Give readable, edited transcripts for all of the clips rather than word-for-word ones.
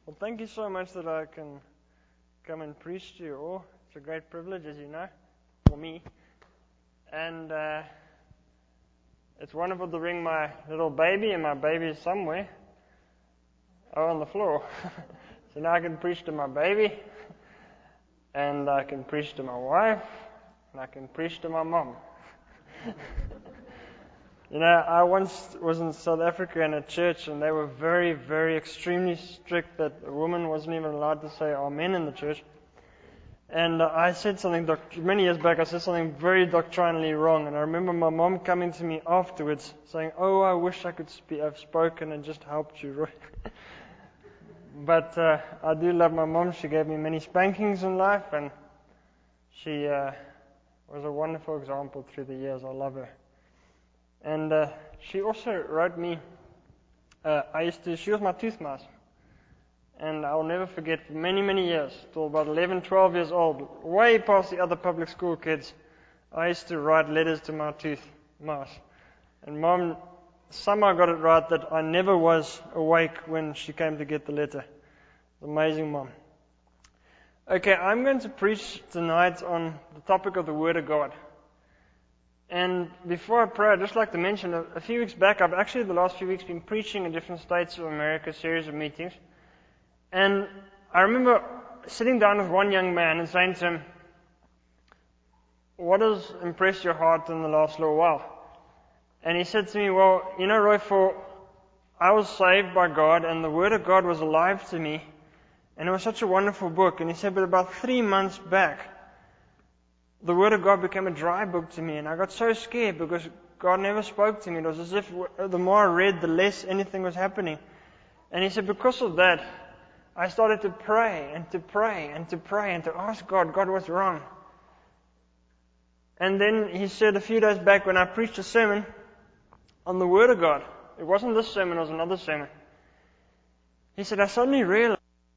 Well, thank you so much that I can come and preach to you all. It's a great privilege, as you know, for me. And it's wonderful to bring my little baby, and my baby is somewhere. Oh, on the floor. So now I can preach to my baby, and I can preach to my wife, and I can preach to my mom. You know, I once was in South Africa in a church, and they were very, very extremely strict that a woman wasn't even allowed to say amen in the church. And I said something, many years back, I said something very doctrinally wrong. And I remember my mom coming to me afterwards saying, "Oh, I wish I could have spoken and just helped you, Roy." But I do love my mom. She gave me many spankings in life, and she was a wonderful example through the years. I love her. And she also wrote me, she was my tooth mouse. And I'll never forget, for many, many years, till about 11, 12 years old, way past the other public school kids, I used to write letters to my tooth mouse. And Mom somehow got it right that I never was awake when she came to get the letter. Amazing Mom. Okay, I'm going to preach tonight on the topic of the Word of God. And before I pray, I'd just like to mention, a few weeks back, I've actually the last few weeks been preaching in different states of America, a series of meetings. And I remember sitting down with one young man and saying to him, "What has impressed your heart in the last little while?" And he said to me, "Well, you know, Roy, I was saved by God, and the Word of God was alive to me, and it was such a wonderful book." And he said, "But about 3 months back, the Word of God became a dry book to me, and I got so scared because God never spoke to me. It was as if the more I read, the less anything was happening." And he said, "Because of that, I started to pray and to pray and to pray and to ask God, what's wrong?" And then he said a few days back when I preached a sermon on the Word of God, it wasn't this sermon, it was another sermon. He said, "I suddenly realized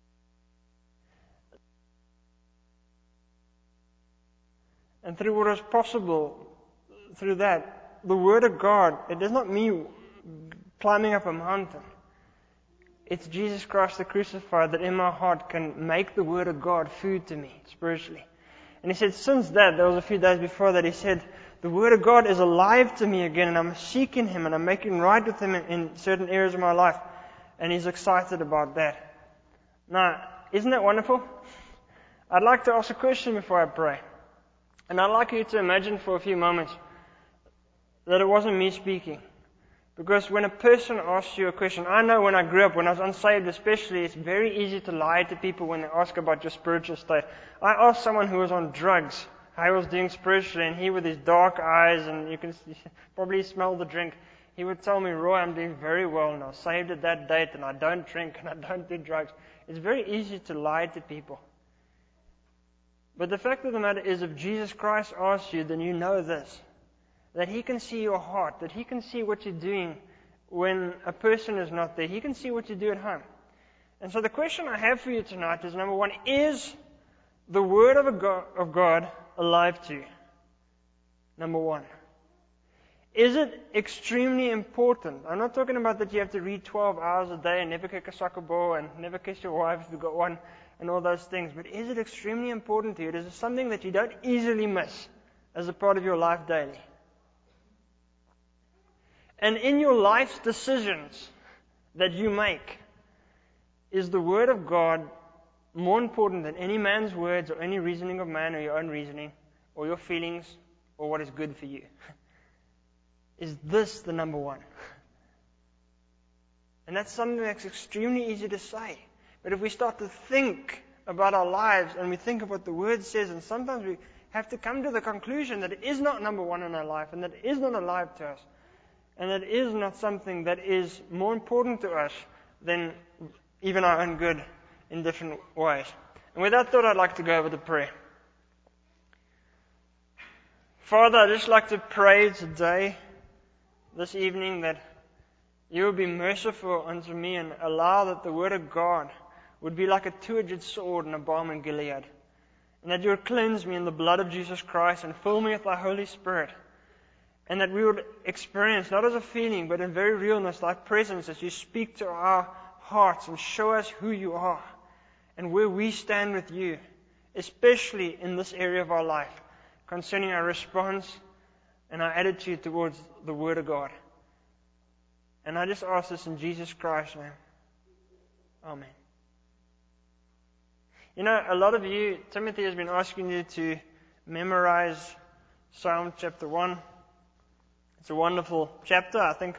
and through what was possible through that, the Word of God, it is not me climbing up a mountain. It's Jesus Christ the crucified that in my heart can make the Word of God food to me spiritually." And he said since that, there was a few days before that, he said, "The Word of God is alive to me again, and I'm seeking Him, and I'm making right with Him in certain areas of my life." And he's excited about that. Now, isn't that wonderful? I'd like to ask a question before I pray. And I'd like you to imagine for a few moments that it wasn't me speaking. Because when a person asks you a question, I know when I grew up, when I was unsaved especially, it's very easy to lie to people when they ask about your spiritual state. I asked someone who was on drugs how he was doing spiritually, and he with his dark eyes, and you can probably smell the drink, he would tell me, "Roy, I'm doing very well now, saved at that date, and I don't drink, and I don't do drugs." It's very easy to lie to people. But the fact of the matter is, if Jesus Christ asks you, then you know this, that He can see your heart, that He can see what you're doing when a person is not there. He can see what you do at home. And so the question I have for you tonight is, number one, is the Word of God alive to you? Number one. Is it extremely important? I'm not talking about that you have to read 12 hours a day and never kick a soccer ball and never kiss your wife if you've got one and all those things. But is it extremely important to you? Is it something that you don't easily miss as a part of your life daily? And in your life's decisions that you make, is the Word of God more important than any man's words or any reasoning of man or your own reasoning or your feelings or what is good for you? Is this the number one? And that's something that's extremely easy to say. But if we start to think about our lives and we think of what the Word says, and sometimes we have to come to the conclusion that it is not number one in our life, and that it is not alive to us, and that it is not something that is more important to us than even our own good in different ways. And with that thought, I'd like to go over to prayer. Father, I'd just like to pray today, this evening, that You will be merciful unto me and allow that the Word of God would be like a two-edged sword and a balm in Gilead. And that You would cleanse me in the blood of Jesus Christ and fill me with Thy Holy Spirit. And that we would experience, not as a feeling, but in very realness, Thy presence as You speak to our hearts and show us who you are and where we stand with you, especially in this area of our life, concerning our response and our attitude towards the Word of God. And I just ask this in Jesus Christ's name. Amen. You know, a lot of you, Timothy has been asking you to memorize Psalm chapter 1. It's a wonderful chapter. I think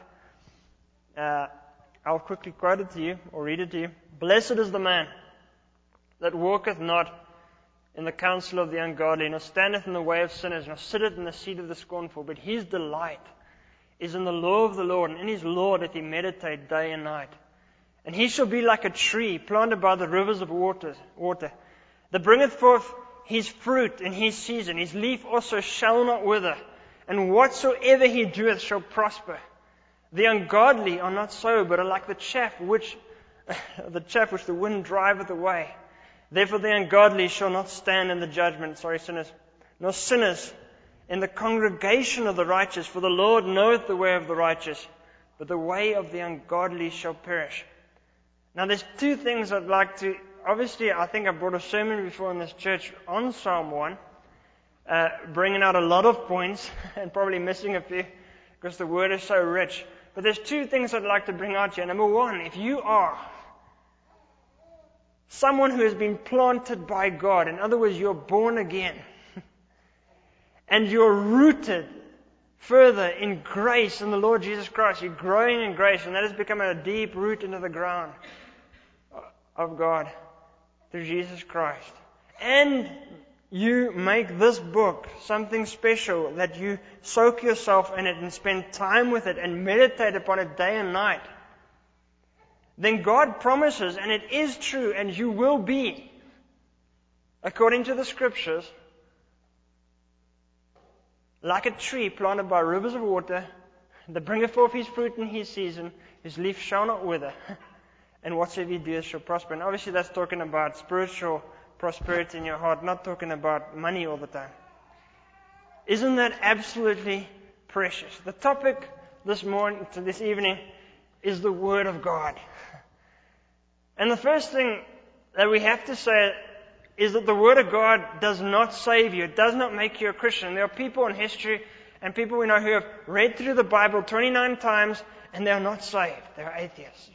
I'll quickly quote it to you or read it to you. Blessed is the man that walketh not in the counsel of the ungodly, nor standeth in the way of sinners, nor sitteth in the seat of the scornful. But his delight is in the law of the Lord, and in his law doth he meditate day and night. And he shall be like a tree planted by the rivers of water, that bringeth forth his fruit in his season. His leaf also shall not wither, and whatsoever he doeth shall prosper. The ungodly are not so, but are like the chaff which the wind driveth away. Therefore the ungodly shall not stand in the judgment, sinners, nor sinners in the congregation of the righteous. For the Lord knoweth the way of the righteous, but the way of the ungodly shall perish. Now there's two things I'd like to, obviously I think I brought a sermon before in this church on Psalm 1, bringing out a lot of points and probably missing a few because the word is so rich. But there's two things I'd like to bring out here. Number one, if you are someone who has been planted by God, in other words, you're born again, and you're rooted further in grace in the Lord Jesus Christ, you're growing in grace, and that has become a deep root into the ground of God through Jesus Christ. And you make this book something special, that you soak yourself in it and spend time with it and meditate upon it day and night. Then God promises, and it is true, and you will be, according to the Scriptures, like a tree planted by rivers of water, that bringeth forth his fruit in his season, his leaf shall not wither, and whatsoever he doeth shall prosper. And obviously that's talking about spiritual prosperity in your heart, not talking about money all the time. Isn't that absolutely precious? The topic this evening is the Word of God. And the first thing that we have to say is that the Word of God does not save you. It does not make you a Christian. There are people in history and people we know who have read through the Bible 29 times and they are not saved. They are atheists.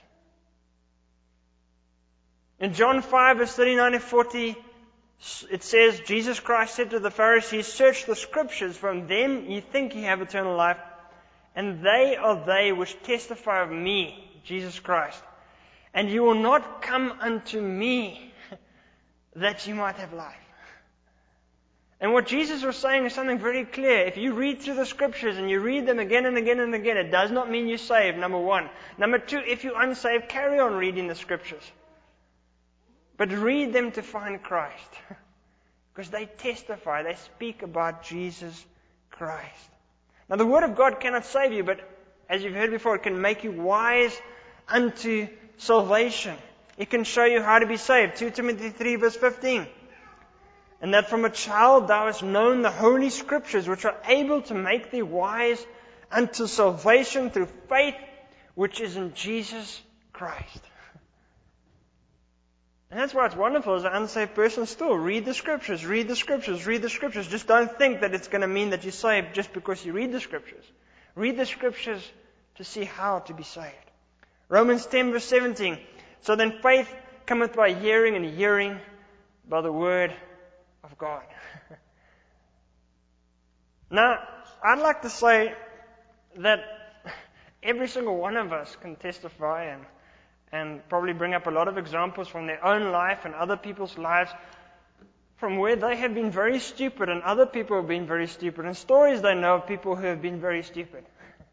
In John 5 verse 39 and 40, it says, Jesus Christ said to the Pharisees, search the Scriptures, from them ye think ye have eternal life, and they are they which testify of me, Jesus Christ. And you will not come unto me that you might have life. And what Jesus was saying is something very clear. If you read through the Scriptures and you read them again and again and again, it does not mean you're saved, number one. Number two, if you're unsaved, carry on reading the Scriptures. But read them to find Christ. Because they testify, they speak about Jesus Christ. Now the Word of God cannot save you, but as you've heard before, it can make you wise unto salvation. It can show you how to be saved. 2 Timothy 3 verse 15. And that from a child thou hast known the Holy Scriptures, which are able to make thee wise unto salvation through faith, which is in Jesus Christ. And that's why it's wonderful as an unsaved person still. Read the Scriptures, read the Scriptures, read the Scriptures. Just don't think that it's going to mean that you're saved just because you read the Scriptures. Read the Scriptures to see how to be saved. Romans 10 verse 17. So then faith cometh by hearing, and hearing by the Word of God. Now, I'd like to say that every single one of us can testify and probably bring up a lot of examples from their own life and other people's lives from where they have been very stupid and other people have been very stupid, and stories they know of people who have been very stupid.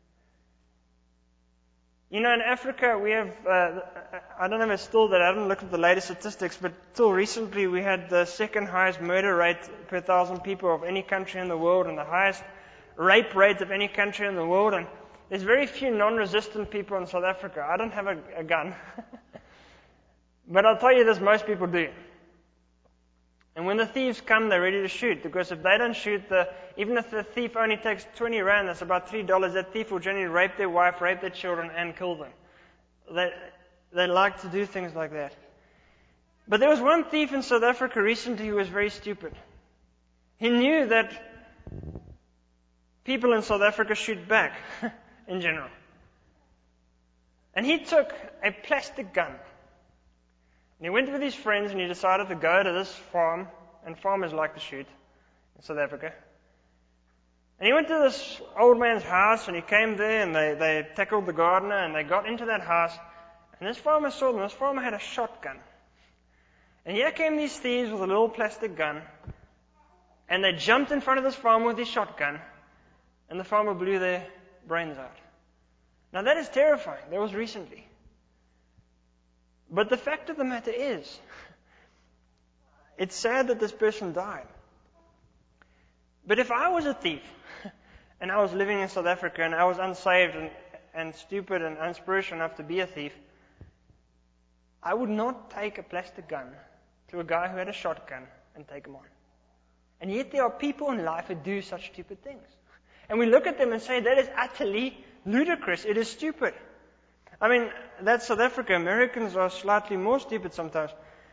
You know, in Africa we have, I don't know if it's still that, I haven't looked at the latest statistics, but till recently we had the second highest murder rate per 1,000 people of any country in the world, and the highest rape rate of any country in the world, and there's very few non-resistant people in South Africa. I don't have a gun. But I'll tell you this, most people do. And when the thieves come, they're ready to shoot. Because if they don't shoot, even if the thief only takes 20 rand, that's about $3, that thief will generally rape their wife, rape their children, and kill them. They like to do things like that. But there was one thief in South Africa recently who was very stupid. He knew that people in South Africa shoot back, in general. And he took a plastic gun. And he went with his friends and he decided to go to this farm, and farmers like to shoot in South Africa. And he went to this old man's house and he came there and they tackled the gardener and they got into that house. And this farmer saw them. This farmer had a shotgun. And here came these thieves with a little plastic gun. And they jumped in front of this farmer with his shotgun. And the farmer blew their brains out. Now that is terrifying. That was recently. But the fact of the matter is, it's sad that this person died. But if I was a thief, and I was living in South Africa, and I was unsaved and stupid and unspiritual enough to be a thief, I would not take a plastic gun to a guy who had a shotgun and take him on. And yet there are people in life who do such stupid things. And we look at them and say, that is utterly ludicrous. It is stupid. I mean, that's South Africa. Americans are slightly more stupid sometimes.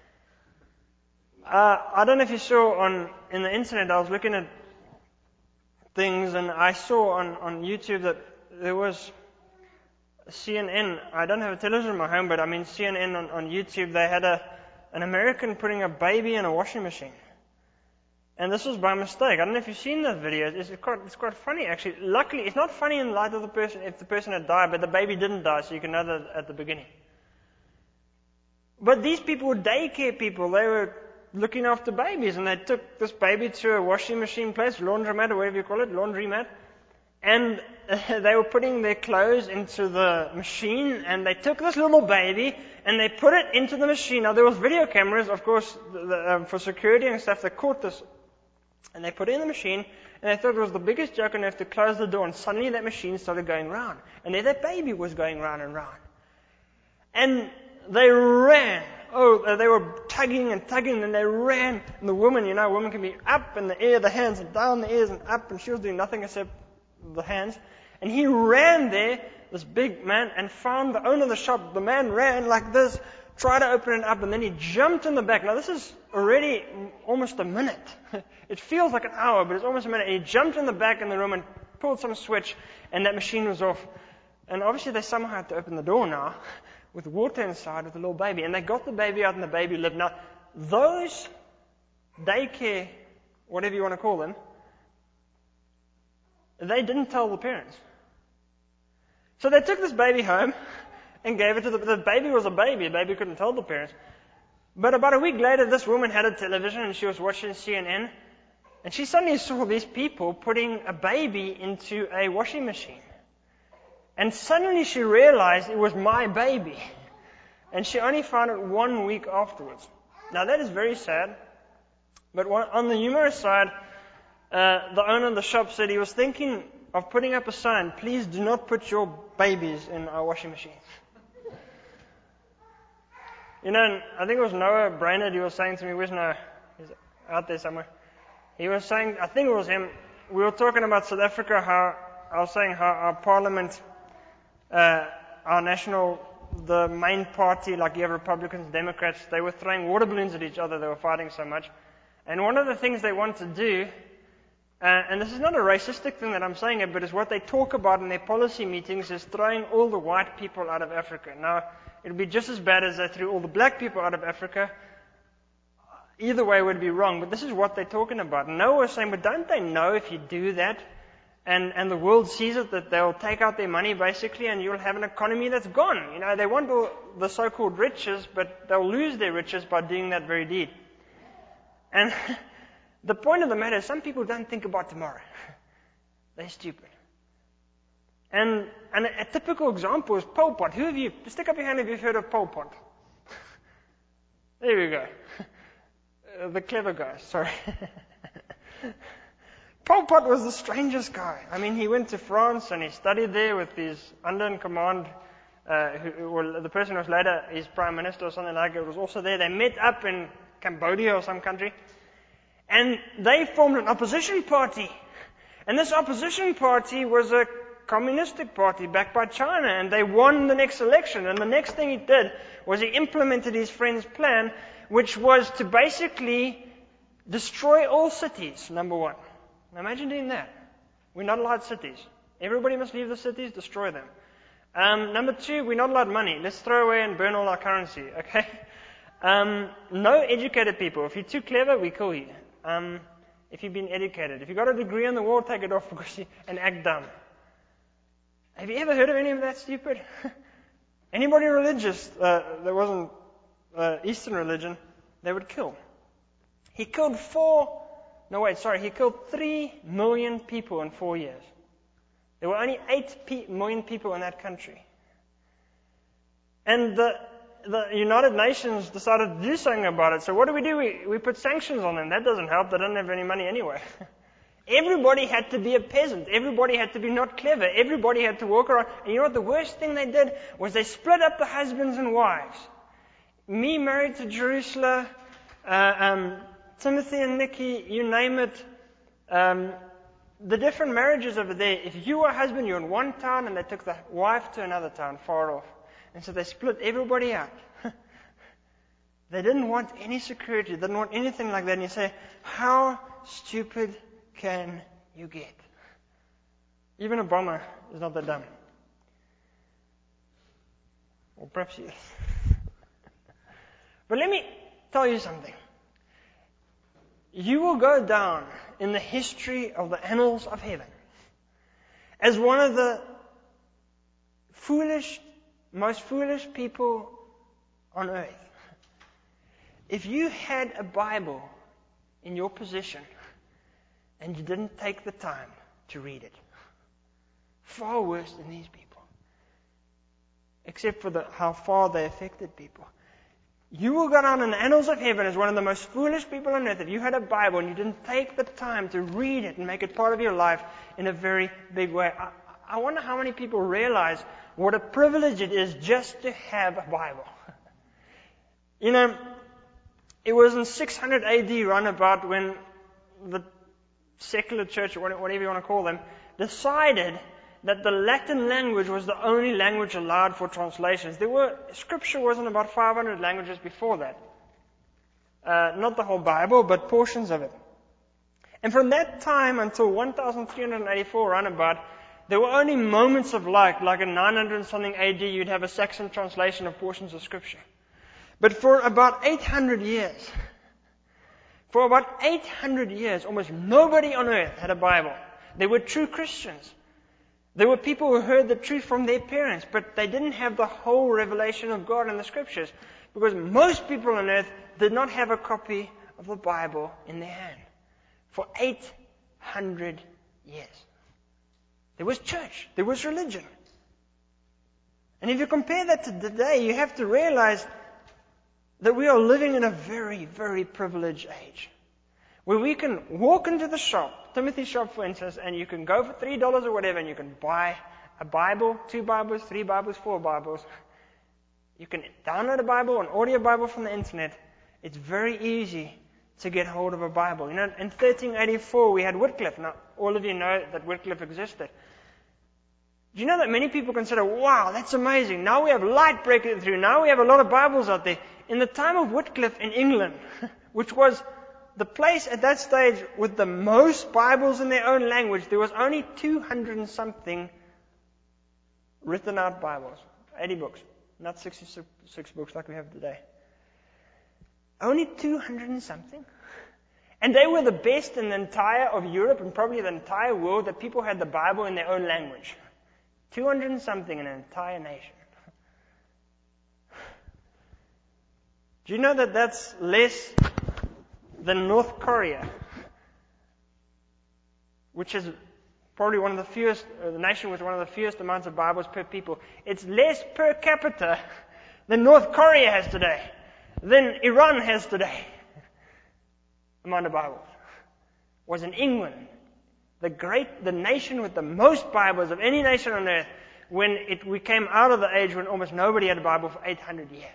I don't know if you saw in the internet, I was looking at things and I saw on YouTube that there was CNN. I don't have a television in my home, but I mean CNN on YouTube, they had an American putting a baby in a washing machine. And this was by mistake. I don't know if you've seen the video. It's quite funny, actually. Luckily, it's not funny in light of the person, if the person had died, but the baby didn't die, so you can know that at the beginning. But these people were daycare people. They were looking after babies, and they took this baby to a washing machine place, laundromat, or whatever you call it, laundromat, and they were putting their clothes into the machine, and they took this little baby, and they put it into the machine. Now, there was video cameras, of course, for security and stuff, that caught this. And they put it in the machine, and they thought it was the biggest joke, and they have to close the door, and suddenly that machine started going round. And there that baby was going round and round. And they ran. Oh, they were tugging and tugging, and they ran. And the woman, a woman can be up in the air, the hands, and down the ears, and up, and she was doing nothing except the hands. And he ran there, this big man, and found the owner of the shop. The man ran like this, tried to open it up, and then he jumped in the back. Now, this is already almost a minute. It feels like an hour, but it's almost a minute. And he jumped in the back in the room and pulled some switch, and that machine was off. And obviously they somehow had to open the door now with water inside with a little baby. And they got the baby out, and the baby lived. Now, those daycare, whatever you want to call them, they didn't tell the parents. So they took this baby home and gave it to the baby was a baby. The baby couldn't tell the parents. But about a week later, this woman had a television and she was watching CNN. And she suddenly saw these people putting a baby into a washing machine. And suddenly she realized it was my baby. And she only found it 1 week afterwards. Now that is very sad. But on the humorous side, the owner of the shop said he was thinking of putting up a sign, please do not put your babies in our washing machine. I think it was Noah Brainerd, he was saying to me, where's Noah? He's out there somewhere. He was saying, I think it was him, we were talking about South Africa, I was saying how our parliament, our national, the main party, like you have Republicans, Democrats, they were throwing water balloons at each other, they were fighting so much. And one of the things they want to do, and this is not a racistic thing that I'm saying it, but it's what they talk about in their policy meetings, is throwing all the white people out of Africa. Now, it'll be just as bad as they threw all the black people out of Africa. Either way would be wrong, but this is what they're talking about. And Noah was saying, but don't they know if you do that, and the world sees it, that they'll take out their money basically, and you'll have an economy that's gone. They want all the so-called riches, but they'll lose their riches by doing that very deed. And the point of the matter is, some people don't think about tomorrow. They're stupid. And a typical example is Pol Pot. Who of you, stick up your hand if you've heard of Pol Pot. There we go. The clever guy, sorry. Pol Pot was the strangest guy. I mean, he went to France and he studied there with his under-in-command, the person who was later his prime minister or something like it, was also there. They met up in Cambodia or some country. And they formed an opposition party. And this opposition party was a communistic party backed by China, and they won the next election. And the next thing he did was he implemented his friend's plan, which was to basically destroy all cities, number one. Now imagine doing that. We're not allowed cities. Everybody must leave the cities, destroy them. Number two, we're not allowed money. Let's throw away and burn all our currency, okay? No educated people. If you're too clever, we kill you. If you've been educated. If you've got a degree on the wall, take it off and act dumb. Have you ever heard of any of that stupid? Anybody religious that wasn't Eastern religion, they would kill. He killed 3 million people in 4 years. There were only 8 million people in that country. And the United Nations decided to do something about it. So what do? We put sanctions on them. That doesn't help. They don't have any money anyway. Everybody had to be a peasant. Everybody had to be not clever. Everybody had to walk around. And you know what the worst thing they did was they split up the husbands and wives. Me married to Jerusalem, Timothy and Nikki, you name it. The different marriages over there, if you were a husband, you're in one town and they took the wife to another town far off. And so they split everybody out. They didn't want any security. They didn't want anything like that. And you say, how stupid can you get? Even Obama is not that dumb. Or perhaps he is. But let me tell you something. You will go down in the history of the annals of heaven as one of the most foolish people on earth. If you had a Bible in your possession and you didn't take the time to read it, far worse than these people, except for how far they affected people. You will go down in the annals of heaven as one of the most foolish people on earth if you had a Bible and you didn't take the time to read it and make it part of your life in a very big way. I wonder how many people realize what a privilege it is just to have a Bible. You know, it was in 600 AD roundabout when the secular church, or whatever you want to call them, decided that the Latin language was the only language allowed for translations. Scripture wasn't about 500 languages before that. Not the whole Bible, but portions of it. And from that time until 1384 roundabout, there were only moments of light, like in 900 and something AD, you'd have a Saxon translation of portions of Scripture. But for about 800 years, almost nobody on earth had a Bible. They were true Christians. There were people who heard the truth from their parents, but they didn't have the whole revelation of God in the Scriptures, because most people on earth did not have a copy of the Bible in their hand. For 800 years. There was church. There was religion. And if you compare that to today, you have to realize that we are living in a very, very privileged age, where we can walk into the shop, Timothy's shop for instance, and you can go for $3 or whatever, and you can buy a Bible, 2 Bibles, 3 Bibles, 4 Bibles. You can download a Bible, an audio Bible from the internet. It's very easy to get hold of a Bible. You know, in 1384 we had Wycliffe. Now, all of you know that Wycliffe existed. Do you know that many people consider, wow, that's amazing. Now we have light breaking through. Now we have a lot of Bibles out there. In the time of Wycliffe in England, which was the place at that stage with the most Bibles in their own language, there was only 200 and something written out Bibles. 80 books. Not 66 books like we have today. Only 200 and something. And they were the best in the entire of Europe and probably the entire world that people had the Bible in their own language. 200 and something in an entire nation. Do you know that that's less than North Korea, which is probably one of the fewest, the nation with one of the fewest amounts of Bibles per people. It's less per capita than North Korea has today, than Iran has today. Amount of Bibles was in England, the nation with the most Bibles of any nation on earth, when we came out of the age when almost nobody had a Bible for 800 years.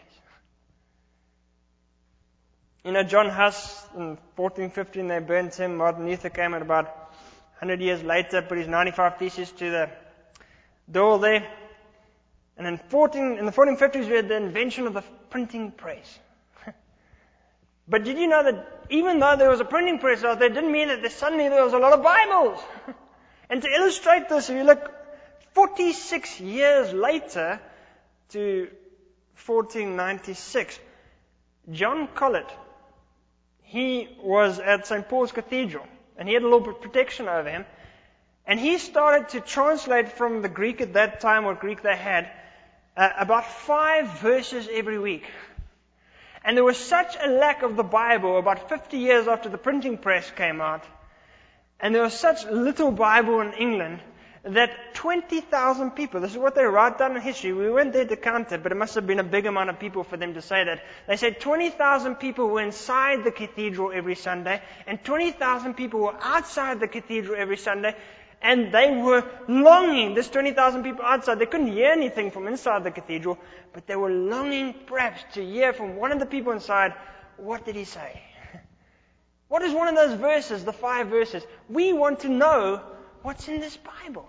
You know, John Huss, in 1415, they burnt him. Martin Luther came at about 100 years later, put his 95 Theses to They're all there. And in the 1450s, we had the invention of the printing press. But did you know that even though there was a printing press out there, it didn't mean that suddenly there was a lot of Bibles? And to illustrate this, if you look 46 years later to 1496, John Colet, he was at St. Paul's Cathedral, and he had a little bit of protection over him, and he started to translate from the Greek at that time, what Greek they had, about 5 verses every week. And there was such a lack of the Bible about 50 years after the printing press came out, and there was such little Bible in England, that 20,000 people, this is what they write down in history, we weren't there to count it, but it must have been a big amount of people for them to say that. They said 20,000 people were inside the cathedral every Sunday, and 20,000 people were outside the cathedral every Sunday, and they were longing, this 20,000 people outside, they couldn't hear anything from inside the cathedral, but they were longing perhaps to hear from one of the people inside, what did he say? What is one of those verses, the 5 verses? We want to know what's in this Bible.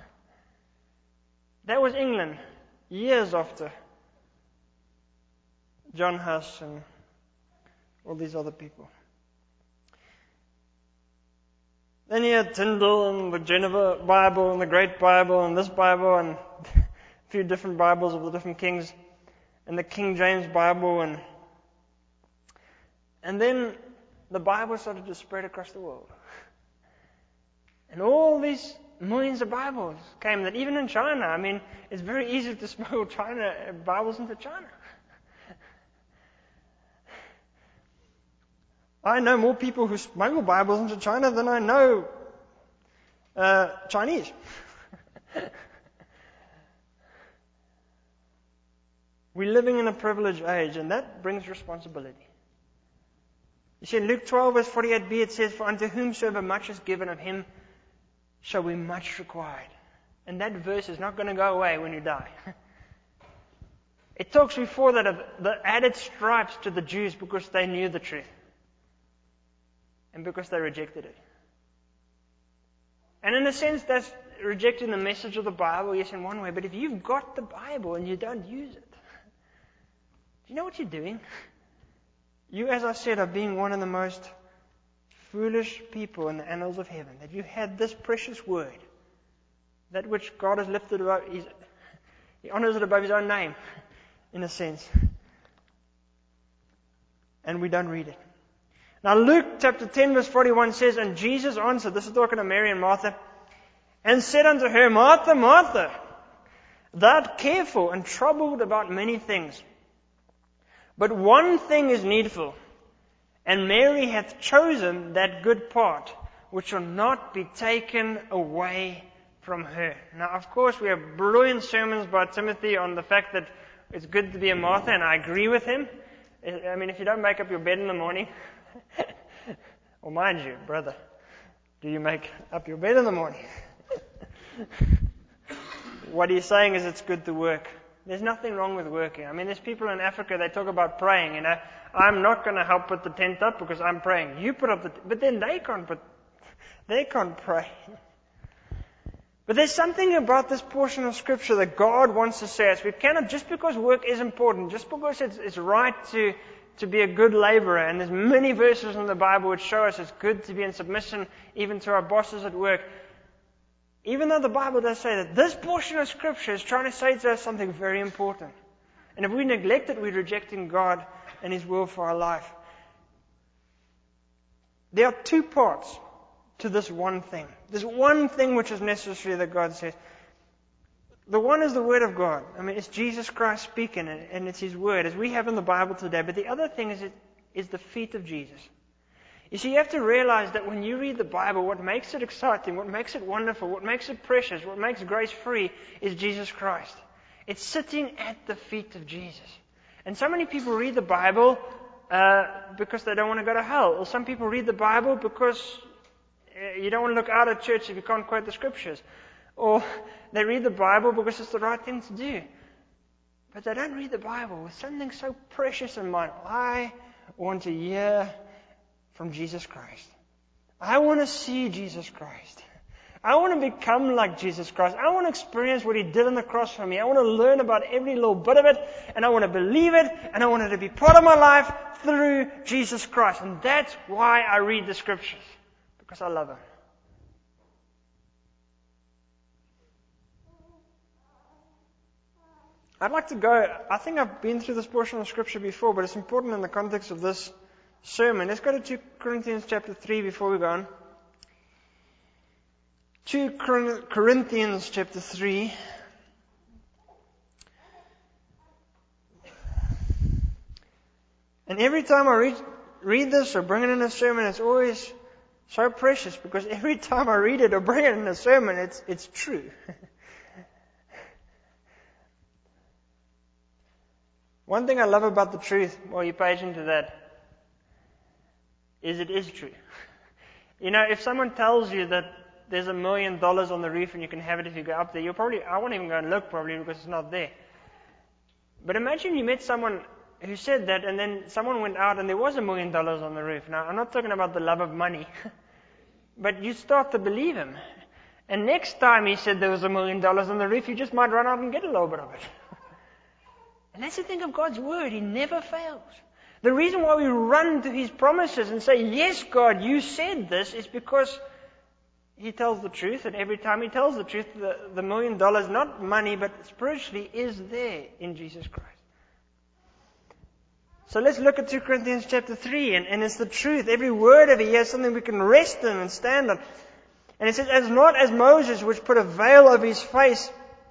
That was England, years after John Huss and all these other people. Then you had Tyndale and the Geneva Bible and the Great Bible and this Bible and a few different Bibles of the different kings and the King James Bible and then the Bible started to spread across the world. And all these millions of Bibles came that even in China, I mean, it's very easy to smuggle Bibles into China. I know more people who smuggle Bibles into China than I know Chinese. We're living in a privileged age, and that brings responsibility. You see, in Luke 12, verse 48b, it says, "For unto whomsoever much is given of him shall be much required." And that verse is not going to go away when you die. It talks before that of the added stripes to the Jews because they knew the truth. And because they rejected it. And in a sense, that's rejecting the message of the Bible, yes, in one way. But if you've got the Bible and you don't use it, do you know what you're doing? You, as I said, are being one of the most foolish people in the annals of heaven. That you had this precious word, that which God has lifted above, He honors it above His own name, in a sense. And we don't read it. Now Luke chapter 10 verse 41 says, "And Jesus answered," this is talking to Mary and Martha, "and said unto her, Martha, Martha, thou art careful and troubled about many things. But one thing is needful, and Mary hath chosen that good part, which shall not be taken away from her." Now, of course, we have brilliant sermons by Timothy on the fact that it's good to be a Martha, and I agree with him. I mean, if you don't make up your bed in the morning, or mind you, brother, do you make up your bed in the morning? What he's saying is it's good to work. There's nothing wrong with working. I mean, there's people in Africa, they talk about praying, I'm not going to help put the tent up because I'm praying. You put up but then they can't pray. But there's something about this portion of Scripture that God wants to say us. We cannot, just because work is important, just because it's right to be a good laborer, and there's many verses in the Bible which show us it's good to be in submission even to our bosses at work. Even though the Bible does say that, this portion of Scripture is trying to say to us something very important. And if we neglect it, we're rejecting God and His will for our life. There are 2 parts to this one thing. There's one thing which is necessary that God says. The one is the Word of God. I mean, it's Jesus Christ speaking, and it's His Word, as we have in the Bible today. But the other thing is the feet of Jesus. You see, you have to realize that when you read the Bible, what makes it exciting, what makes it wonderful, what makes it precious, what makes grace free is Jesus Christ. It's sitting at the feet of Jesus. And so many people read the Bible because they don't want to go to hell. Or some people read the Bible because you don't want to look out at church if you can't quote the Scriptures. Or they read the Bible because it's the right thing to do. But they don't read the Bible with something so precious in mind. I want to hear from Jesus Christ. I want to see Jesus Christ. I want to become like Jesus Christ. I want to experience what He did on the cross for me. I want to learn about every little bit of it, and I want to believe it, and I want it to be part of my life through Jesus Christ. And that's why I read the Scriptures, because I love Him. I'd like to go, I think I've been through this portion of Scripture before, but it's important in the context of this sermon. Let's go to 2 Corinthians chapter 3 before we go on. 2 Corinthians chapter 3. And every time I read this or bring it in a sermon, it's always so precious, because every time I read it or bring it in a sermon, it's true. One thing I love about the truth, while you pay attention to that, is it is true. You know, if someone tells you that there's $1 million on the roof and you can have it if you go up there, I won't even go and look probably, because it's not there. But imagine you met someone who said that, and then someone went out and there was $1 million on the roof. Now, I'm not talking about the love of money, but you start to believe him. And next time he said there was $1 million on the roof, you just might run out and get a little bit of it. And that's the thing of God's Word. He never fails. The reason why we run to His promises and say, yes, God, you said this, is because He tells the truth. And every time He tells the truth, the $1 million, not money, but spiritually, is there in Jesus Christ. So let's look at 2 Corinthians chapter 3. And it's the truth. Every word of it here is something we can rest in and stand on. And it says, as not as Moses, which put a veil over his face,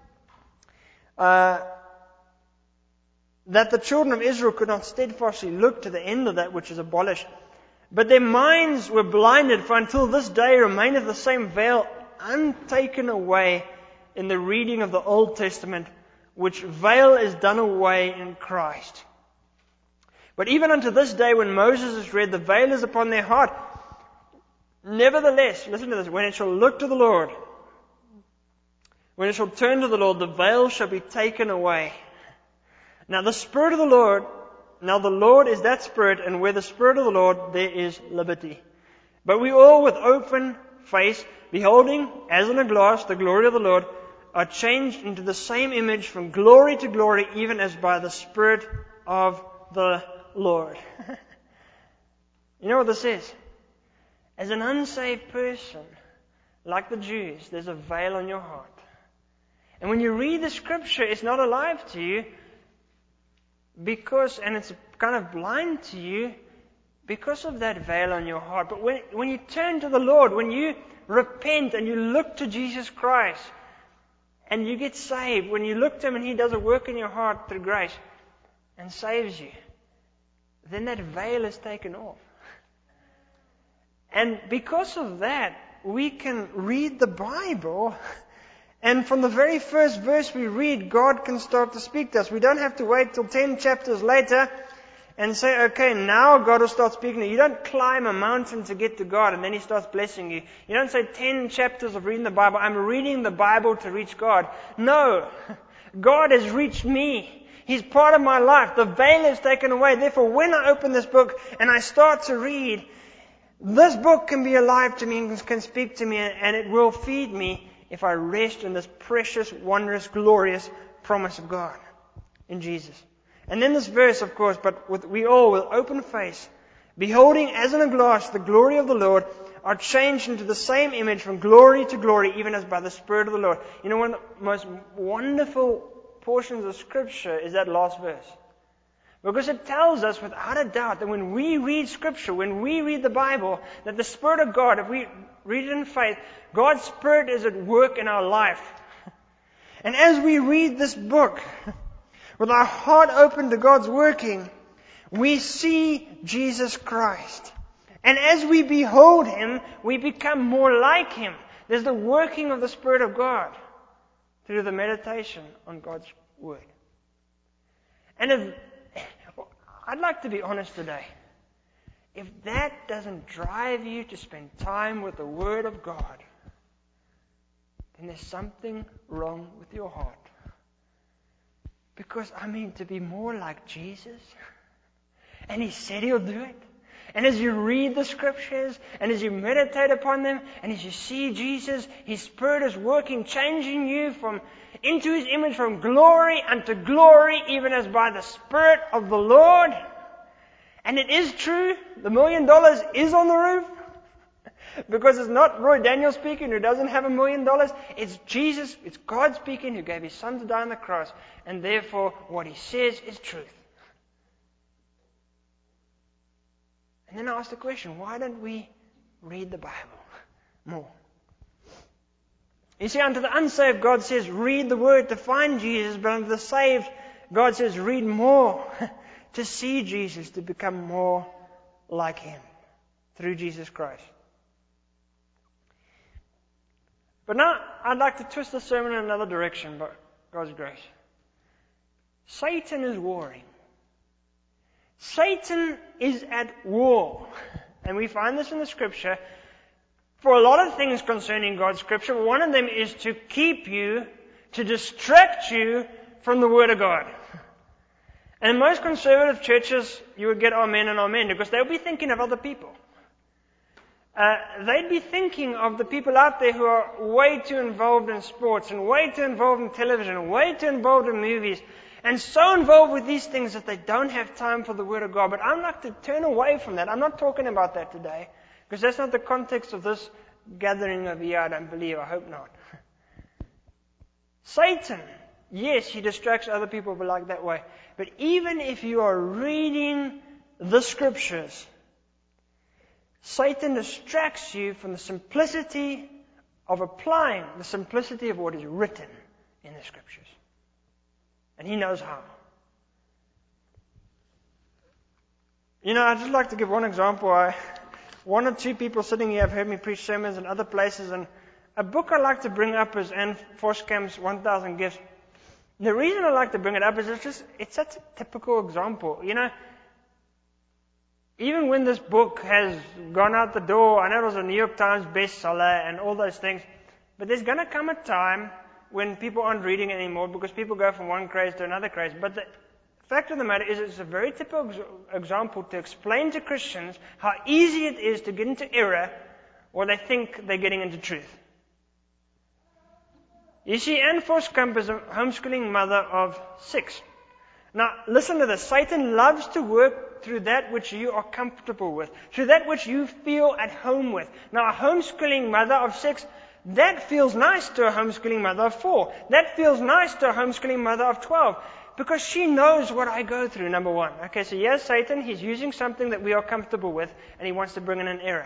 that the children of Israel could not steadfastly look to the end of that which is abolished. But their minds were blinded, for until this day remaineth the same veil untaken away in the reading of the Old Testament, which veil is done away in Christ. But even unto this day, when Moses is read, the veil is upon their heart. Nevertheless, listen to this, when it shall look to the Lord, when it shall turn to the Lord, the veil shall be taken away. Now the Spirit of the Lord, now the Lord is that Spirit, and where the Spirit of the Lord, there is liberty. But we all with open face, beholding as in a glass the glory of the Lord, are changed into the same image from glory to glory, even as by the Spirit of the Lord. You know what this is? As an unsaved person, like the Jews, there's a veil on your heart. And when you read the Scripture, it's not alive to you, and it's kind of blind to you because of that veil on your heart. But when you turn to the Lord, when you repent and you look to Jesus Christ and you get saved, when you look to Him and He does a work in your heart through grace and saves you, then that veil is taken off. And because of that, we can read the Bible. And from the very first verse we read, God can start to speak to us. We don't have to wait till 10 chapters later and say, okay, now God will start speaking to you. You don't climb a mountain to get to God and then He starts blessing you. You don't say 10 chapters of reading the Bible, I'm reading the Bible to reach God. No. God has reached me. He's part of my life. The veil is taken away. Therefore, when I open this book and I start to read, this book can be alive to me and can speak to me, and it will feed me if I rest in this precious, wondrous, glorious promise of God in Jesus. And then this verse, of course, but we all with open face, beholding as in a glass the glory of the Lord, are changed into the same image from glory to glory, even as by the Spirit of the Lord. You know, one of the most wonderful portions of Scripture is that last verse. Because it tells us without a doubt that when we read Scripture, when we read the Bible, that the Spirit of God, if we read it in faith, God's Spirit is at work in our life. And as we read this book, with our heart open to God's working, we see Jesus Christ. And as we behold Him, we become more like Him. There's the working of the Spirit of God through the meditation on God's Word. And I'd like to be honest today. If that doesn't drive you to spend time with the Word of God, then there's something wrong with your heart. Because, to be more like Jesus, and He said He'll do it, And as you read the Scriptures, and as you meditate upon them, and as you see Jesus, His Spirit is working, changing you into His image from glory unto glory, even as by the Spirit of the Lord. And it is true, the $1 million is on the roof. Because it's not Roy Daniel speaking who doesn't have $1 million. It's Jesus, it's God speaking who gave His Son to die on the cross. And therefore, what He says is truth. And then I asked the question, why don't we read the Bible more? You see, unto the unsaved, God says, read the Word to find Jesus. But unto the saved, God says, read more to see Jesus, to become more like Him through Jesus Christ. But now, I'd like to twist the sermon in another direction, by God's grace. Satan is warring. Satan is at war. And we find this in the Scripture for a lot of things concerning God's Scripture. One of them is to keep you, to distract you from the Word of God. And in most conservative churches, you would get amen and amen, because they'll be thinking of other people. They'd be thinking of the people out there who are way too involved in sports and way too involved in television and way too involved in movies and so involved with these things that they don't have time for the Word of God. But I'm like to turn away from that. I'm not talking about that today, because that's not the context of this gathering over here, I don't believe. I hope not. Satan, yes, he distracts other people like that way. But even if you are reading the Scriptures, Satan distracts you from the simplicity of applying the simplicity of what is written in the Scriptures. And he knows how. I'd just like to give one example. One or two people sitting here have heard me preach sermons in other places, and a book I like to bring up is Anne Foskamp's 1,000 Gifts. The reason I like to bring it up is it's such a typical example. Even when this book has gone out the door, I know it was a New York Times bestseller and all those things, but there's going to come a time when people aren't reading it anymore because people go from one craze to another craze. But the fact of the matter is, it's a very typical example to explain to Christians how easy it is to get into error or they think they're getting into truth. You see, Anne Voskamp is a homeschooling mother of 6. Now, listen to this. Satan loves to work through that which you are comfortable with, through that which you feel at home with. Now, a homeschooling mother of 6, that feels nice to a homeschooling mother of 4. That feels nice to a homeschooling mother of 12. Because she knows what I go through, number one. Okay, so yes, Satan, he's using something that we are comfortable with, and he wants to bring in an error.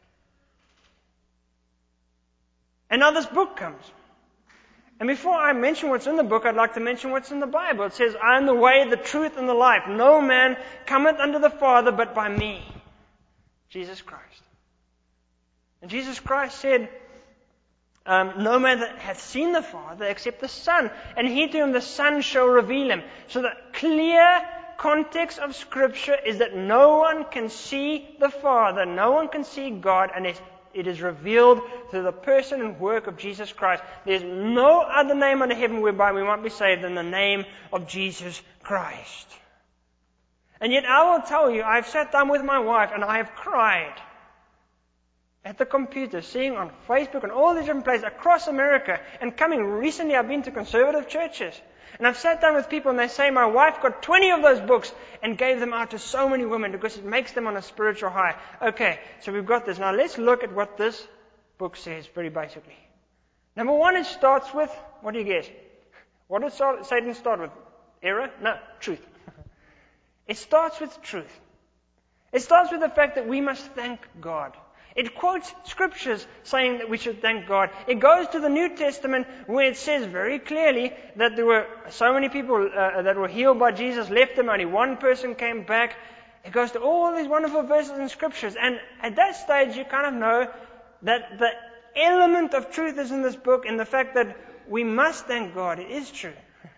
And now this book comes. And before I mention what's in the book, I'd like to mention what's in the Bible. It says, I am the way, the truth, and the life. No man cometh unto the Father but by me. Jesus Christ. And Jesus Christ said, no man that hath seen the Father except the Son, and he to whom the Son shall reveal him. So the clear context of Scripture is that no one can see the Father, no one can see God unless it is revealed through the person and work of Jesus Christ. There's no other name under heaven whereby we might be saved than the name of Jesus Christ. And yet I will tell you, I've sat down with my wife and I have cried at the computer, seeing on Facebook and all these different places across America, and coming recently I've been to conservative churches. And I've sat down with people and they say, my wife got 20 of those books and gave them out to so many women because it makes them on a spiritual high. Okay, so we've got this. Now let's look at what this book says very basically. Number one, it starts with, what do you guess? What did Satan start with? Error? No, truth. It starts with truth. It starts with the fact that we must thank God. It quotes scriptures saying that we should thank God. It goes to the New Testament where it says very clearly that there were so many people that were healed by Jesus, left them, only one person came back. It goes to all these wonderful verses in scriptures. And at that stage you kind of know that the element of truth is in this book, and the fact that we must thank God. It is true.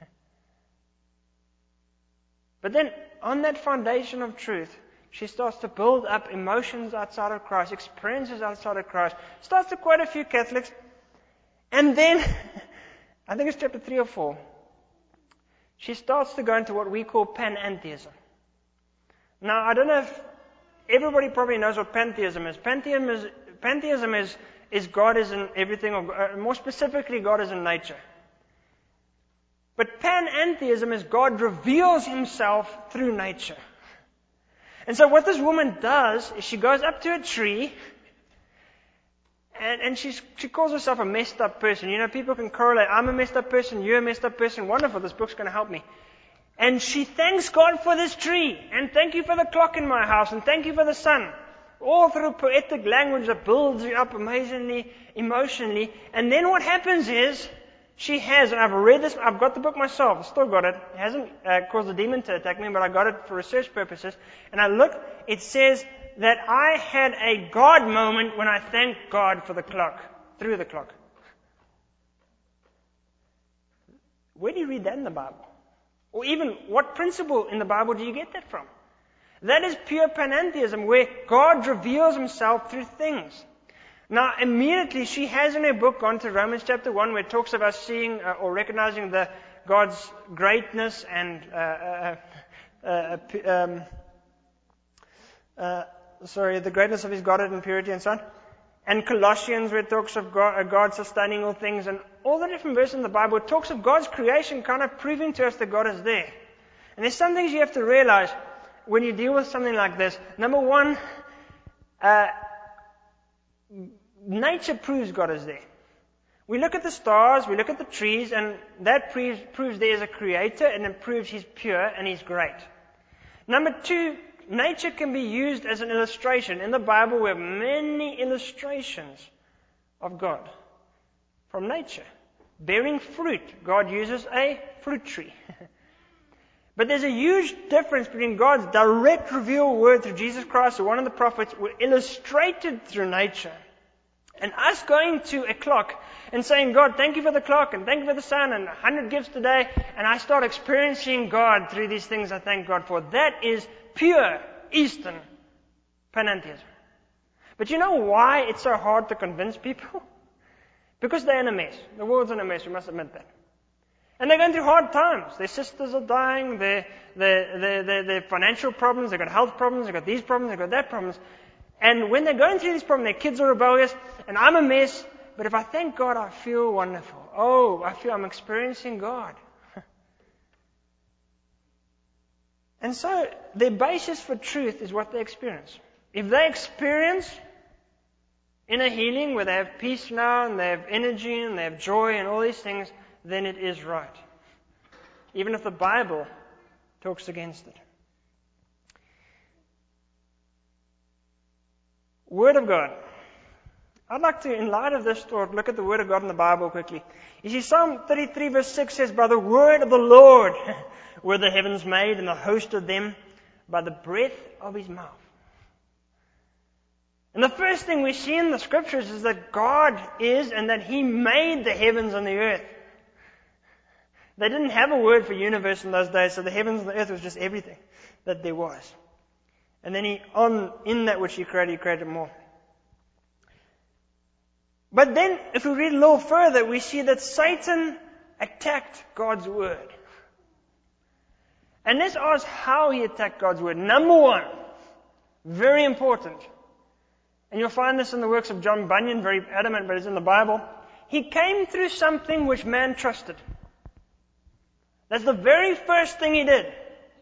But then on that foundation of truth, she starts to build up emotions outside of Christ, experiences outside of Christ, starts to quote a few Catholics, and then, I think it's chapter 3 or 4, she starts to go into what we call panentheism. Now, I don't know if everybody probably knows what pantheism is. Pantheism is God is in everything, or more specifically, God is in nature. But panentheism is God reveals himself through nature. And so what this woman does is she goes up to a tree, and she calls herself a messed up person. You know, people can correlate. I'm a messed up person, you're a messed up person. Wonderful, this book's going to help me. And she thanks God for this tree, and thank you for the clock in my house, and thank you for the sun. All through poetic language that builds you up amazingly, emotionally. And then what happens is, she has, and I've read this, I've got the book myself, I still got it. It hasn't caused a demon to attack me, but I got it for research purposes. And I looked, it says that I had a God moment when I thanked God for the clock, through the clock. Where do you read that in the Bible? Or even, what principle in the Bible do you get that from? That is pure panentheism, where God reveals himself through things. Now, immediately, she has in her book gone to Romans chapter 1, where it talks about seeing or recognizing God's greatness and the greatness of his Godhead and purity and so on. And Colossians, where it talks of God sustaining all things, and all the different verses in the Bible, it talks of God's creation kind of proving to us that God is there. And there's some things you have to realize when you deal with something like this. Number one, nature proves God is there. We look at the stars, we look at the trees, and that proves there is a creator, and it proves he's pure and he's great. Number two, nature can be used as an illustration. In the Bible, we have many illustrations of God from nature. Bearing fruit, God uses a fruit tree. But there's a huge difference between God's direct revealed word through Jesus Christ or one of the prophets were illustrated through nature. And us going to a clock and saying, God, thank you for the clock and thank you for the sun and 100 gifts today, and I start experiencing God through these things I thank God for. That is pure Eastern panentheism. But you know why it's so hard to convince people? Because they're in a mess. The world's in a mess, we must admit that. And they're going through hard times. Their sisters are dying, their financial problems, they've got health problems, they've got these problems, they've got that problems. And when they're going through these problems, their kids are rebellious, and I'm a mess, but if I thank God, I feel wonderful. Oh, I feel I'm experiencing God. And so, their basis for truth is what they experience. If they experience inner healing, where they have peace now, and they have energy, and they have joy, and all these things, then it is right. Even if the Bible talks against it. Word of God. I'd like to, in light of this thought, look at the Word of God in the Bible quickly. You see, Psalm 33 verse 6 says, by the word of the Lord were the heavens made, and the host of them by the breath of his mouth. And the first thing we see in the Scriptures is that God is, and that he made the heavens and the earth. They didn't have a word for universe in those days, so the heavens and the earth was just everything that there was. And then in that which he created more. But then, if we read a little further, we see that Satan attacked God's word. And let's ask how he attacked God's word. Number one, very important, and you'll find this in the works of John Bunyan, very adamant, but it's in the Bible. He came through something which man trusted. That's the very first thing he did.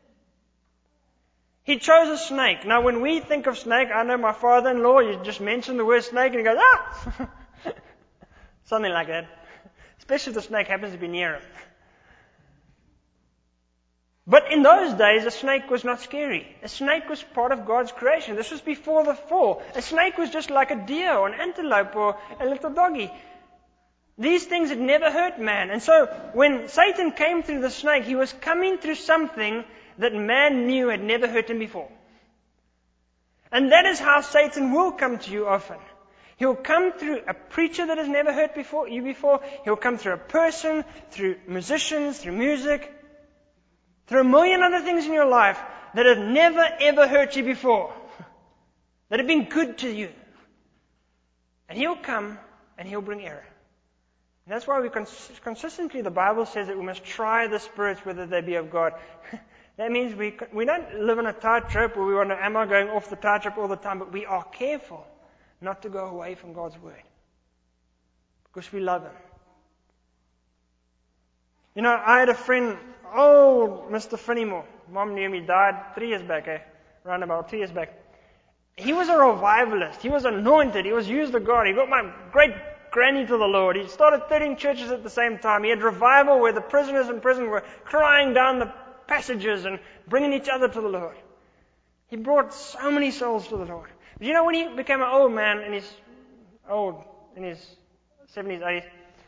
He chose a snake. Now, when we think of snake, I know my father-in-law, you just mention the word snake and he goes, ah! Something like that. Especially if the snake happens to be near him. But in those days, a snake was not scary. A snake was part of God's creation. This was before the fall. A snake was just like a deer or an antelope or a little doggy. These things had never hurt man. And so when Satan came through the snake, he was coming through something that man knew had never hurt him before. And that is how Satan will come to you often. He'll come through a preacher that has never hurt you before. He'll come through a person, through musicians, through music, through a million other things in your life that have never ever hurt you before, that have been good to you. And he'll come and he'll bring error. And that's why we consistently, the Bible says that we must try the spirits whether they be of God. That means we don't live on a tightrope where we want to, am I going off the tightrope all the time, but we are careful not to go away from God's Word. Because we love Him. You know, I had a friend, old Mr. Finnimore. Mom knew him, he died 3 years back, around about 2 years back. He was a revivalist. He was anointed. He was used of God. He got my great granny to the Lord. He started 13 churches at the same time. He had revival where the prisoners in prison were crying down the passages and bringing each other to the Lord. He brought so many souls to the Lord. But you know, when he became an old man, in his 70s, 80s,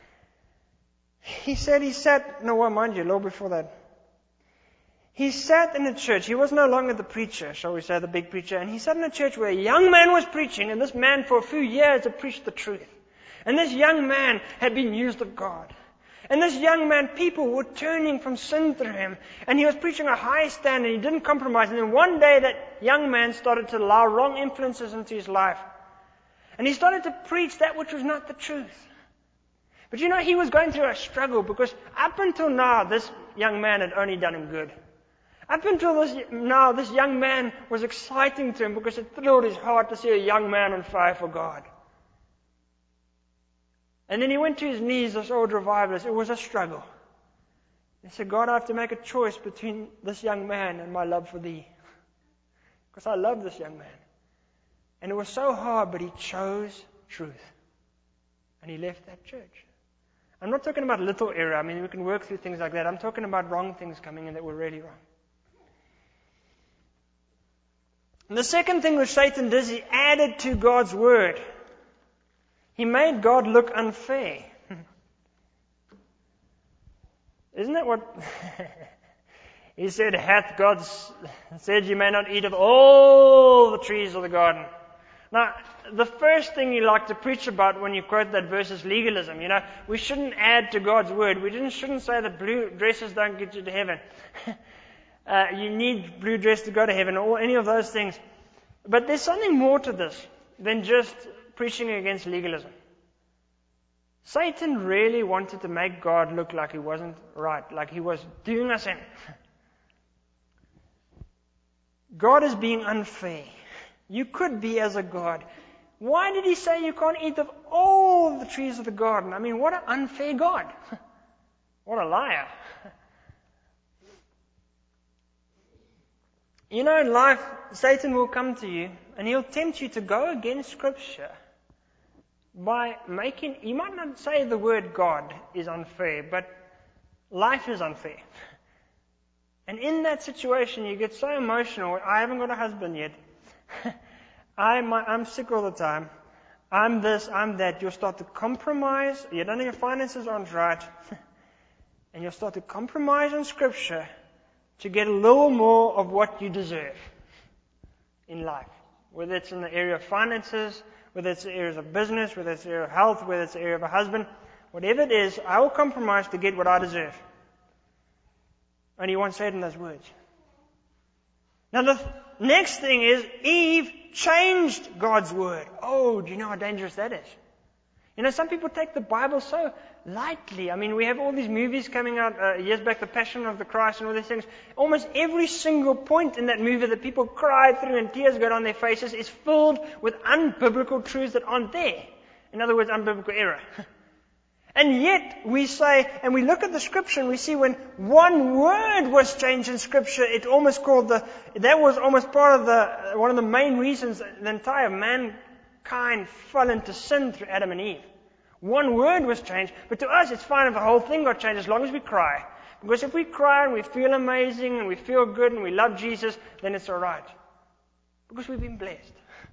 he said he sat, no, well, mind you, a little before that. He sat in a church. He was no longer the preacher, shall we say, the big preacher. And he sat in a church where a young man was preaching, and this man for a few years had preached the truth. And this young man had been used of God. And this young man, people were turning from sin through him. And he was preaching a high standard. He didn't compromise. And then one day that young man started to allow wrong influences into his life. And he started to preach that which was not the truth. But you know, he was going through a struggle because up until now, this young man had only done him good. Up until this young man was exciting to him because it thrilled his heart to see a young man on fire for God. And then he went to his knees, this old revivalist. It was a struggle. He said, God, I have to make a choice between this young man and my love for thee. Because I love this young man. And it was so hard, but he chose truth. And he left that church. I'm not talking about little error. I mean, we can work through things like that. I'm talking about wrong things coming in that were really wrong. And the second thing which Satan did, he added to God's word. He made God look unfair. Isn't that what he said? Hath God said you may not eat of all the trees of the garden? Now, the first thing you like to preach about when you quote that verse is legalism. You know, we shouldn't add to God's word. We shouldn't say that blue dresses don't get you to heaven. You need blue dress to go to heaven, or any of those things. But there's something more to this than just preaching against legalism. Satan really wanted to make God look like He wasn't right, like He was doing us in. God is being unfair. You could be as a God. Why did He say you can't eat of all the trees of the garden? I mean, what an unfair God. What a liar. You know, in life, Satan will come to you and he'll tempt you to go against Scripture by making, you might not say the word God is unfair, but life is unfair. And in that situation, you get so emotional. I haven't got a husband yet. I'm sick all the time. I'm this, I'm that. You'll start to compromise. You don't know your finances aren't right. And you'll start to compromise on Scripture to get a little more of what you deserve in life. Whether it's in the area of finances, whether it's the areas of business, whether it's the area of health, whether it's the area of a husband. Whatever it is, I will compromise to get what I deserve. And He won't say it in those words. Now the next thing is, Eve changed God's word. Oh, do you know how dangerous that is? You know, some people take the Bible so lightly. I mean, we have all these movies coming out years back, The Passion of the Christ and all these things. Almost every single point in that movie that people cry through and tears go down their faces is filled with unbiblical truths that aren't there. In other words, unbiblical error. And yet we say, and we look at the Scripture and we see when one word was changed in Scripture, it almost called that was almost part of one of the main reasons the entire mankind fell into sin through Adam and Eve. One word was changed, but to us it's fine if the whole thing got changed as long as we cry. Because if we cry and we feel amazing and we feel good and we love Jesus, then it's alright. Because we've been blessed.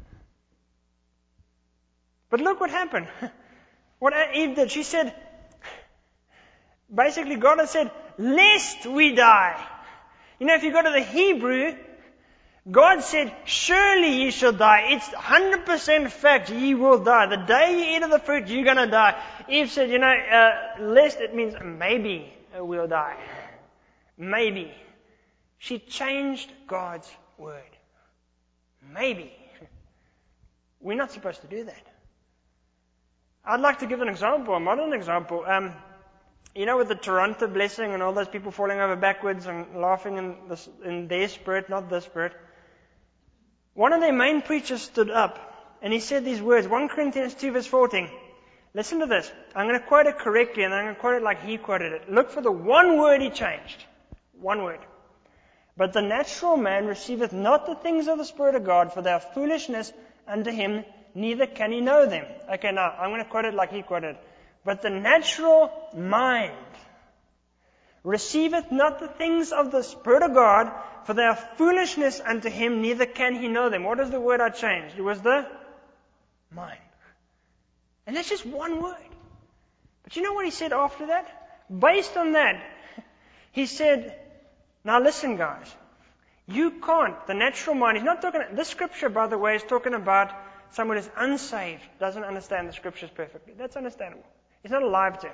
But look what happened. What Eve did, she said, basically God has said, lest we die. You know, if you go to the Hebrew, God said, surely ye shall die. It's 100% fact, ye will die. The day you eat of the fruit, you're going to die. Eve said, lest, it means maybe we'll die. Maybe. She changed God's word. Maybe. We're not supposed to do that. I'd like to give an example, a modern example. You know, with the Toronto blessing and all those people falling over backwards and laughing in their spirit, not this spirit. One of their main preachers stood up and he said these words, 1 Corinthians 2 verse 14. Listen to this. I'm going to quote it correctly and I'm going to quote it like he quoted it. Look for the one word he changed. One word. But the natural man receiveth not the things of the Spirit of God, for they are foolishness unto him, neither can he know them. Okay, now, I'm going to quote it like he quoted it. But the natural mind receiveth not the things of the Spirit of God, for they are foolishness unto him, neither can he know them. What is the word I changed? It was the mind. And that's just one word. But you know what he said after that? Based on that, he said, now listen guys, you can't, the natural mind, he's not talking, this scripture by the way is talking about someone who's unsaved, doesn't understand the scriptures perfectly. That's understandable. He's not alive to him.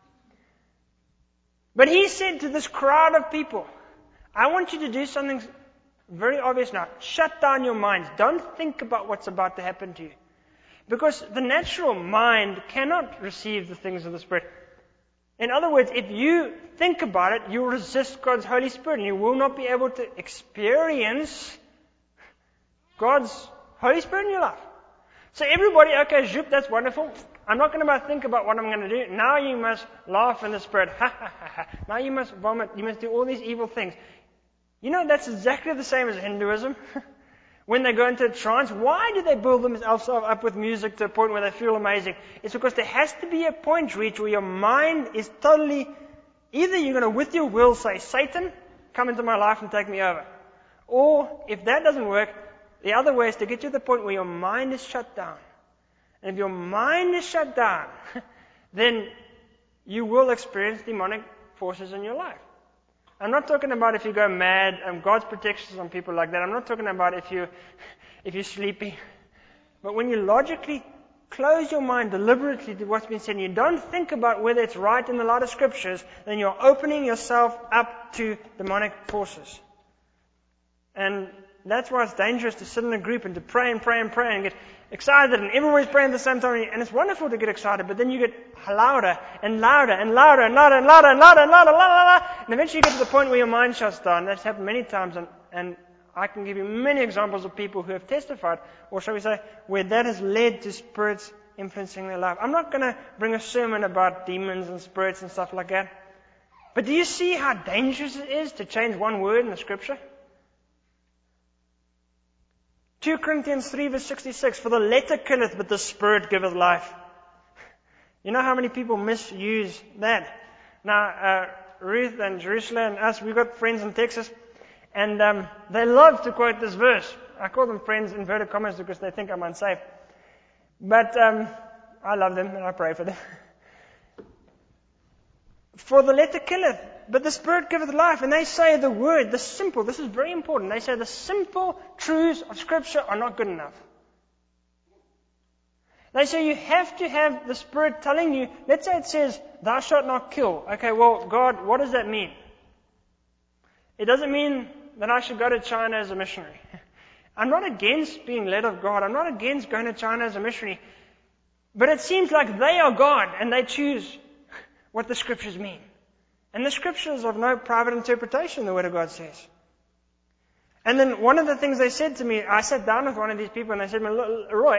But he said to this crowd of people, I want you to do something very obvious now. Shut down your minds. Don't think about what's about to happen to you. Because the natural mind cannot receive the things of the Spirit. In other words, if you think about it, you'll resist God's Holy Spirit and you will not be able to experience God's Holy Spirit in your life. So everybody, okay, Zoop, that's wonderful. I'm not going to think about what I'm going to do. Now you must laugh in the Spirit. Ha ha ha ha. Now you must vomit. You must do all these evil things. You know, that's exactly the same as Hinduism. When they go into a trance, why do they build themselves up with music to a point where they feel amazing? It's because there has to be a point reached where your mind is totally, either you're going to with your will say, Satan, come into my life and take me over. Or if that doesn't work, the other way is to get you to the point where your mind is shut down. And if your mind is shut down, then you will experience demonic forces in your life. I'm not talking about if you go mad, God's protection on people like that. I'm not talking about if you're sleepy. But when you logically close your mind deliberately to what's been said, and you don't think about whether it's right in the light of scriptures, then you're opening yourself up to demonic forces. And that's why it's dangerous to sit in a group and to pray and pray and pray and get excited and everybody's praying at the same time. And it's wonderful to get excited, but then you get louder and louder and louder and louder and louder and louder and louder and louder. And eventually you get to the point where your mind shuts down. That's happened many times, and I can give you many examples of people who have testified, or shall we say, where that has led to spirits influencing their life. I'm not going to bring a sermon about demons and spirits and stuff like that. But do you see how dangerous it is to change one word in the scripture? 2 Corinthians 3 verse 66, for the letter killeth, but the Spirit giveth life. You know how many people misuse that? Now, Ruth and Jerusalem and us, we've got friends in Texas, and they love to quote this verse. I call them friends, inverted commas, because they think I'm unsafe. But I love them and I pray for them. For the letter killeth, but the Spirit giveth life. And they say the word, the simple, this is very important. They say the simple truths of Scripture are not good enough. They say you have to have the Spirit telling you, let's say it says, thou shalt not kill. Okay, well, God, what does that mean? It doesn't mean that I should go to China as a missionary. I'm not against being led of God. I'm not against going to China as a missionary. But it seems like they are God and they choose what the Scriptures mean. And the Scriptures have no private interpretation, the Word of God says. And then one of the things they said to me, I sat down with one of these people and they said, Roy,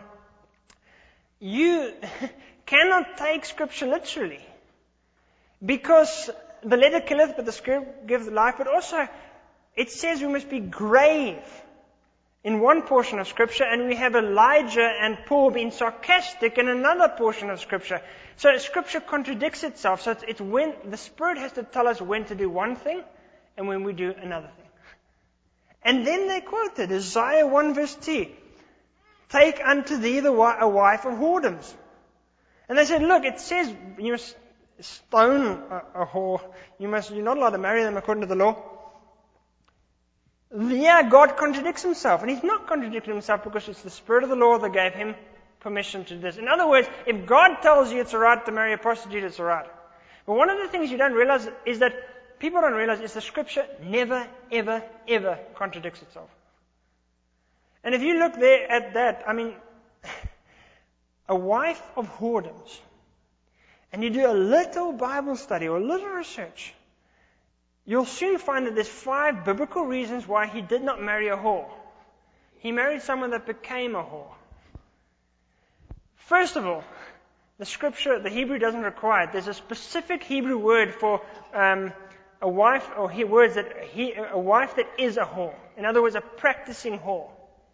you cannot take Scripture literally. Because the letter killeth, but the Spirit gives life. But also, it says we must be grave in one portion of Scripture, and we have Elijah and Paul being sarcastic in another portion of Scripture. So Scripture contradicts itself. So it's when the Spirit has to tell us when to do one thing and when we do another thing. And then they quoted Isaiah 1 verse 2. Take unto thee a wife of whoredoms. And they said, look, it says you must stone a whore. You're not allowed to marry them according to the law. Yeah, God contradicts himself. And he's not contradicting himself because it's the Spirit of the Lord that gave him permission to do this. In other words, if God tells you it's alright to marry a prostitute, it's alright. But one of the things you don't realize is that people don't realize is the Scripture never, ever, ever contradicts itself. And if you look there at that, I mean, a wife of whoredoms. and you do a little Bible study or a little research, you'll soon find that there's 5 biblical reasons why he did not marry a whore. He married someone that became a whore. First of all, the scripture, the Hebrew doesn't require it. There's a specific Hebrew word for a wife, or a wife that is a whore. In other words, a practicing whore.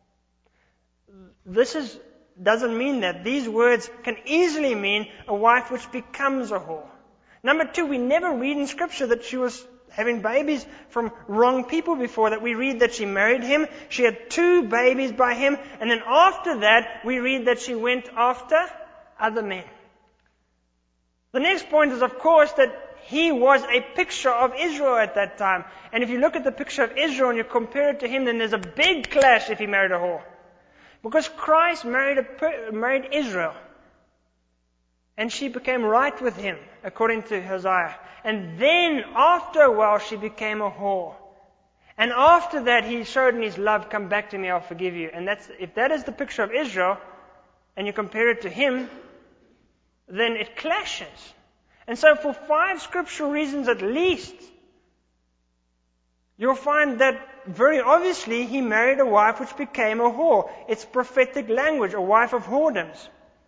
This doesn't mean that. These words can easily mean a wife which becomes a whore. Number 2, we never read in Scripture that she was having babies from wrong people before that. We read that she married him, she had 2 babies by him, and then after that, we read that she went after other men. The next point is, of course, that he was a picture of Israel at that time. And if you look at the picture of Israel and you compare it to him, then there's a big clash if he married a whore. Because Christ married Israel. And she became right with him, according to Hosea. And then, after a while, she became a whore. And after that, he showed in his love, come back to me, I'll forgive you. And if that is the picture of Israel, and you compare it to him, then it clashes. And so for 5 scriptural reasons at least, you'll find that very obviously he married a wife which became a whore. It's prophetic language, a wife of whoredoms.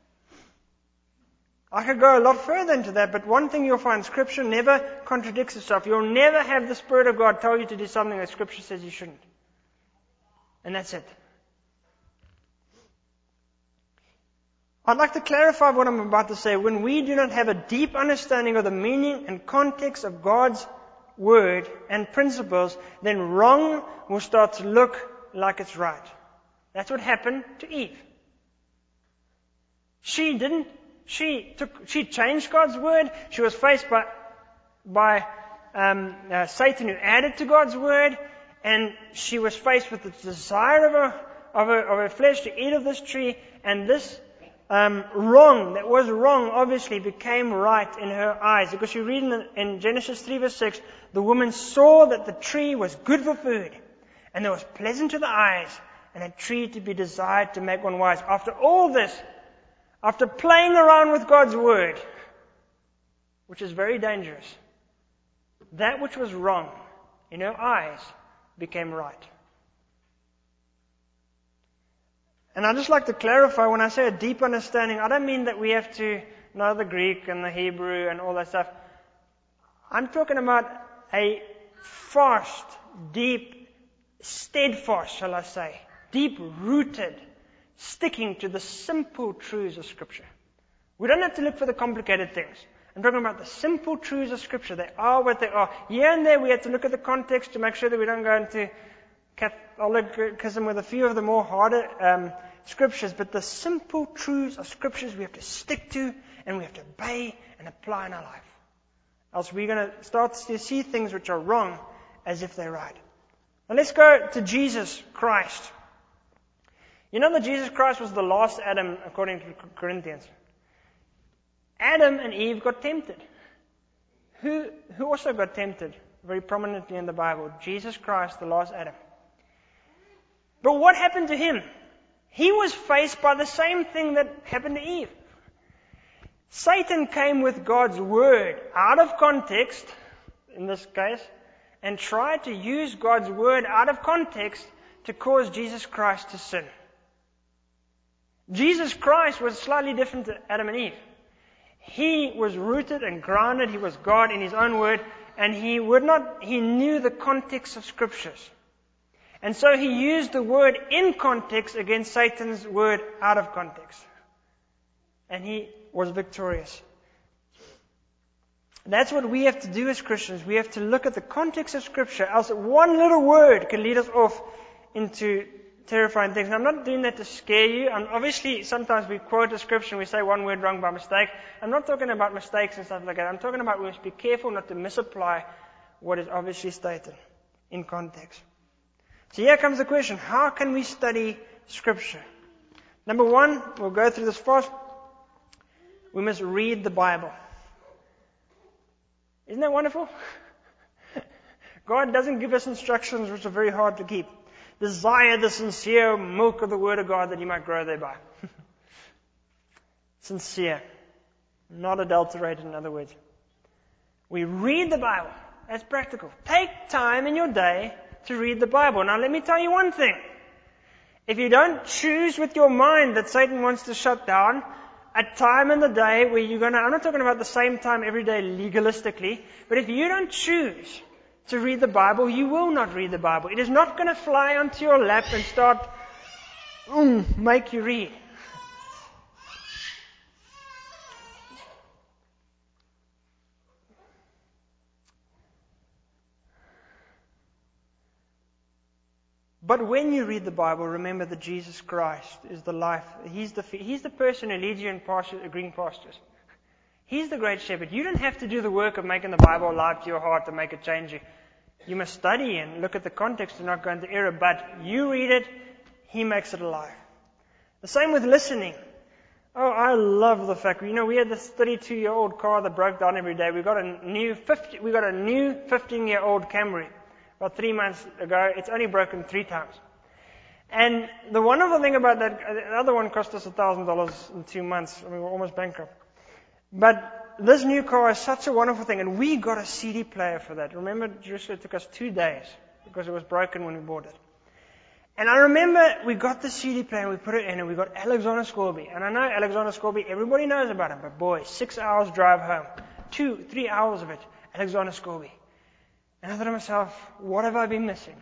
I could go a lot further into that, but one thing you'll find, Scripture never contradicts itself. You'll never have the Spirit of God tell you to do something that Scripture says you shouldn't. And that's it. I'd like to clarify what I'm about to say. When we do not have a deep understanding of the meaning and context of God's Word and principles, then wrong will start to look like it's right. That's what happened to Eve. She changed God's Word. She was faced by Satan, who added to God's Word, and she was faced with the desire of her flesh to eat of this tree, and this wrong that was wrong obviously became right in her eyes. Because you read in Genesis 3 verse 6, the woman saw that the tree was good for food, and it was pleasant to the eyes, and a tree to be desired to make one wise. After all this, after playing around with God's Word, which is very dangerous, that which was wrong in her eyes became right. And I'd just like to clarify, when I say a deep understanding, I don't mean that we have to know the Greek and the Hebrew and all that stuff. I'm talking about a fast, deep, steadfast, shall I say, deep-rooted, sticking to the simple truths of Scripture. We don't have to look for the complicated things. I'm talking about the simple truths of Scripture. They are what they are. Here and there we have to look at the context to make sure that we don't go into Catholicism with a few of the more harder Scriptures. But the simple truths of Scriptures we have to stick to, and we have to obey and apply in our life. Else we're going to start to see things which are wrong as if they're right. Now let's go to Jesus Christ. You know that Jesus Christ was the last Adam, according to Corinthians. Adam and Eve got tempted. Who also got tempted? Very prominently in the Bible. Jesus Christ, the last Adam. But what happened to him? He was faced by the same thing that happened to Eve. Satan came with God's Word out of context, in this case, and tried to use God's Word out of context to cause Jesus Christ to sin. Jesus Christ was slightly different to Adam and Eve. He was rooted and grounded. He was God in His own Word, and he knew the context of Scriptures. And so he used the Word in context against Satan's Word out of context. And he was victorious. That's what we have to do as Christians. We have to look at the context of Scripture, else one little word can lead us off into terrifying things. And I'm not doing that to scare you. Obviously, sometimes we quote a Scripture and we say one word wrong by mistake. I'm not talking about mistakes and stuff like that. I'm talking about we must be careful not to misapply what is obviously stated in context. So here comes the question, how can we study Scripture? Number one, we'll go through this fast. We must read the Bible. Isn't that wonderful? God doesn't give us instructions which are very hard to keep. Desire the sincere milk of the Word of God that you might grow thereby. Sincere. Not adulterated, in other words. We read the Bible. That's practical. Take time in your day to read the Bible. Now let me tell you one thing. If you don't choose with your mind that Satan wants to shut down, a time in the day where I'm not talking about the same time every day legalistically, but if you don't choose to read the Bible, you will not read the Bible. It is not going to fly onto your lap and start, make you read. But when you read the Bible, remember that Jesus Christ is the life. He's the person who leads you in green pastures. He's the great shepherd. You don't have to do the work of making the Bible alive to your heart to make it change you. You must study and look at the context and not go into error. But you read it, He makes it alive. The same with listening. Oh, I love the fact. We had this 32-year-old car that broke down every day. We got a new 15-year-old Camry. About 3 months ago, it's only broken 3 times. And the wonderful thing about that, the other one cost us $1,000 in 2 months. We're almost bankrupt. But this new car is such a wonderful thing, and we got a CD player for that. Remember, Jerusalem, it took us 2 days because it was broken when we bought it. And I remember we got the CD player and we put it in, and we got Alexander Scorby. And I know Alexander Scorby, everybody knows about him, but boy, 6 hours drive home, 2-3 hours of it, Alexander Scorby. And I thought to myself, what have I been missing?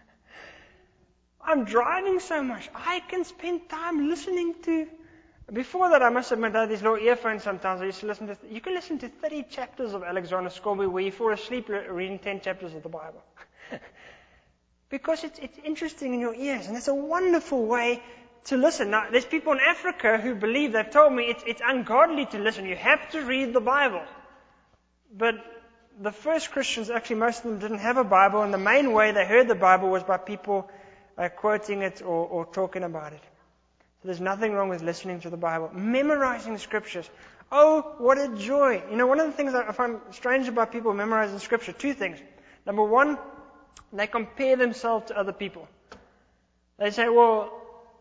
I'm driving so much. I can spend time listening to... Before that, I must admit, I had these little earphones sometimes. I used to listen to... You can listen to 30 chapters of Alexander Scorby where you fall asleep reading 10 chapters of the Bible. Because it's interesting in your ears, and it's a wonderful way to listen. Now, there's people in Africa who believe, they've told me, it's ungodly to listen. You have to read the Bible. But the first Christians, actually most of them didn't have a Bible, and the main way they heard the Bible was by people quoting it or talking about it. So there's nothing wrong with listening to the Bible. Memorizing the Scriptures. Oh, what a joy. One of the things I find strange about people memorizing Scripture, 2 things. Number one, they compare themselves to other people. They say, well,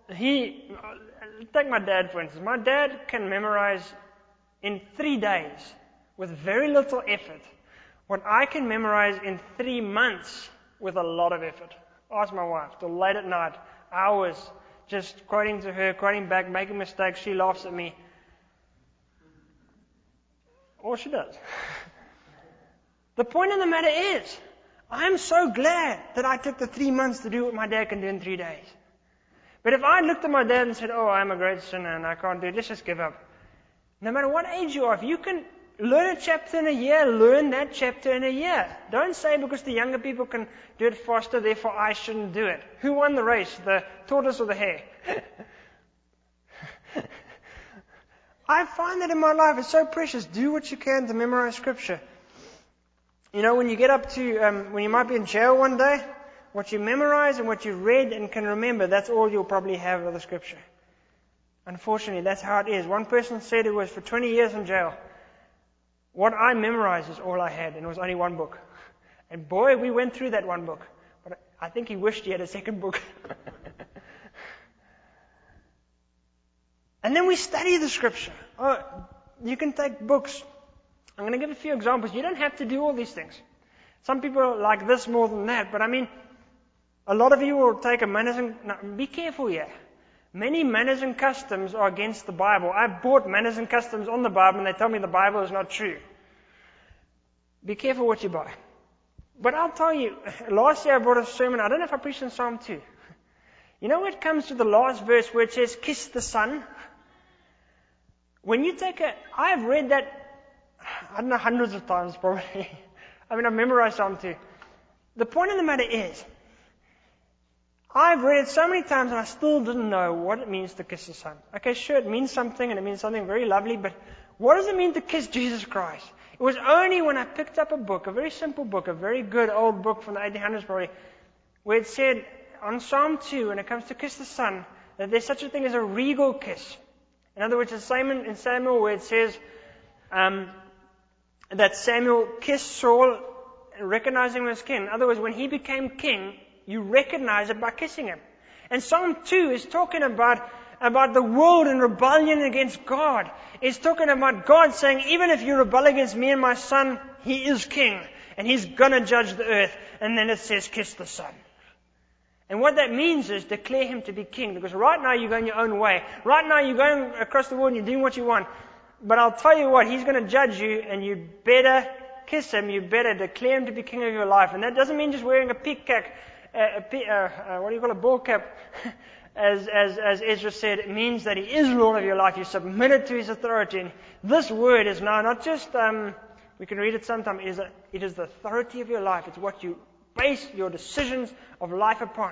take my dad for instance. My dad can memorize in 3 days with very little effort what I can memorize in 3 months with a lot of effort. Ask my wife, till late at night, hours, just quoting to her, quoting back, making mistakes. She laughs at me. Or she does. The point of the matter is, I'm so glad that I took the 3 months to do what my dad can do in 3 days. But if I looked at my dad and said, oh, I'm a great sinner and I can't do it, let's just give up. No matter what age you are, if you can learn a chapter in a year, learn that chapter in a year. Don't say because the younger people can do it faster, therefore I shouldn't do it. Who won the race, the tortoise or the hare? I find that in my life, it's so precious. Do what you can to memorize Scripture. When you get up to, when you might be in jail one day, what you memorize and what you read and can remember, that's all you'll probably have of the Scripture. Unfortunately, that's how it is. One person said it was for 20 years in jail. What I memorized is all I had, and it was only one book. And boy, we went through that one book. But I think he wished he had a second book. And then we study the Scripture. Oh, you can take books. I'm going to give a few examples. You don't have to do all these things. Some people like this more than that, but a lot of you will take a manners and... Now, be careful here. Many manners and customs are against the Bible. I've bought manners and customs on the Bible, and they tell me the Bible is not true. Be careful what you buy. But I'll tell you, last year I brought a sermon. I don't know if I preached in Psalm 2. When it comes to the last verse where it says, kiss the Son. When you take I've read that, I don't know, hundreds of times probably. I've memorized Psalm 2. The point of the matter is, I've read it so many times and I still didn't know what it means to kiss the Son. Okay, sure, it means something and it means something very lovely, but what does it mean to kiss Jesus Christ? It was only when I picked up a book, a very simple book, a very good old book from the 1800s probably, where it said on Psalm 2, when it comes to kiss the Son, that there's such a thing as a regal kiss. In other words, it's the same in Samuel where it says that Samuel kissed Saul, recognizing him as king. In other words, when he became king, you recognize it by kissing him. And Psalm 2 is talking about about the world in rebellion against God. It's talking about God saying, even if you rebel against me and my Son, He is King. And He's gonna judge the earth. And then it says, kiss the Son. And what that means is declare Him to be King. Because right now you're going your own way. Right now you're going across the world and you're doing what you want. But I'll tell you what, He's going to judge you, and you better kiss Him. You better declare Him to be King of your life. And that doesn't mean just wearing a peak cap, what do you call a ball cap, as Ezra said. It means that He is Lord of your life. You submit it to His authority. And this word is now not just, we can read it sometime, it is the authority of your life. It's what you base your decisions of life upon.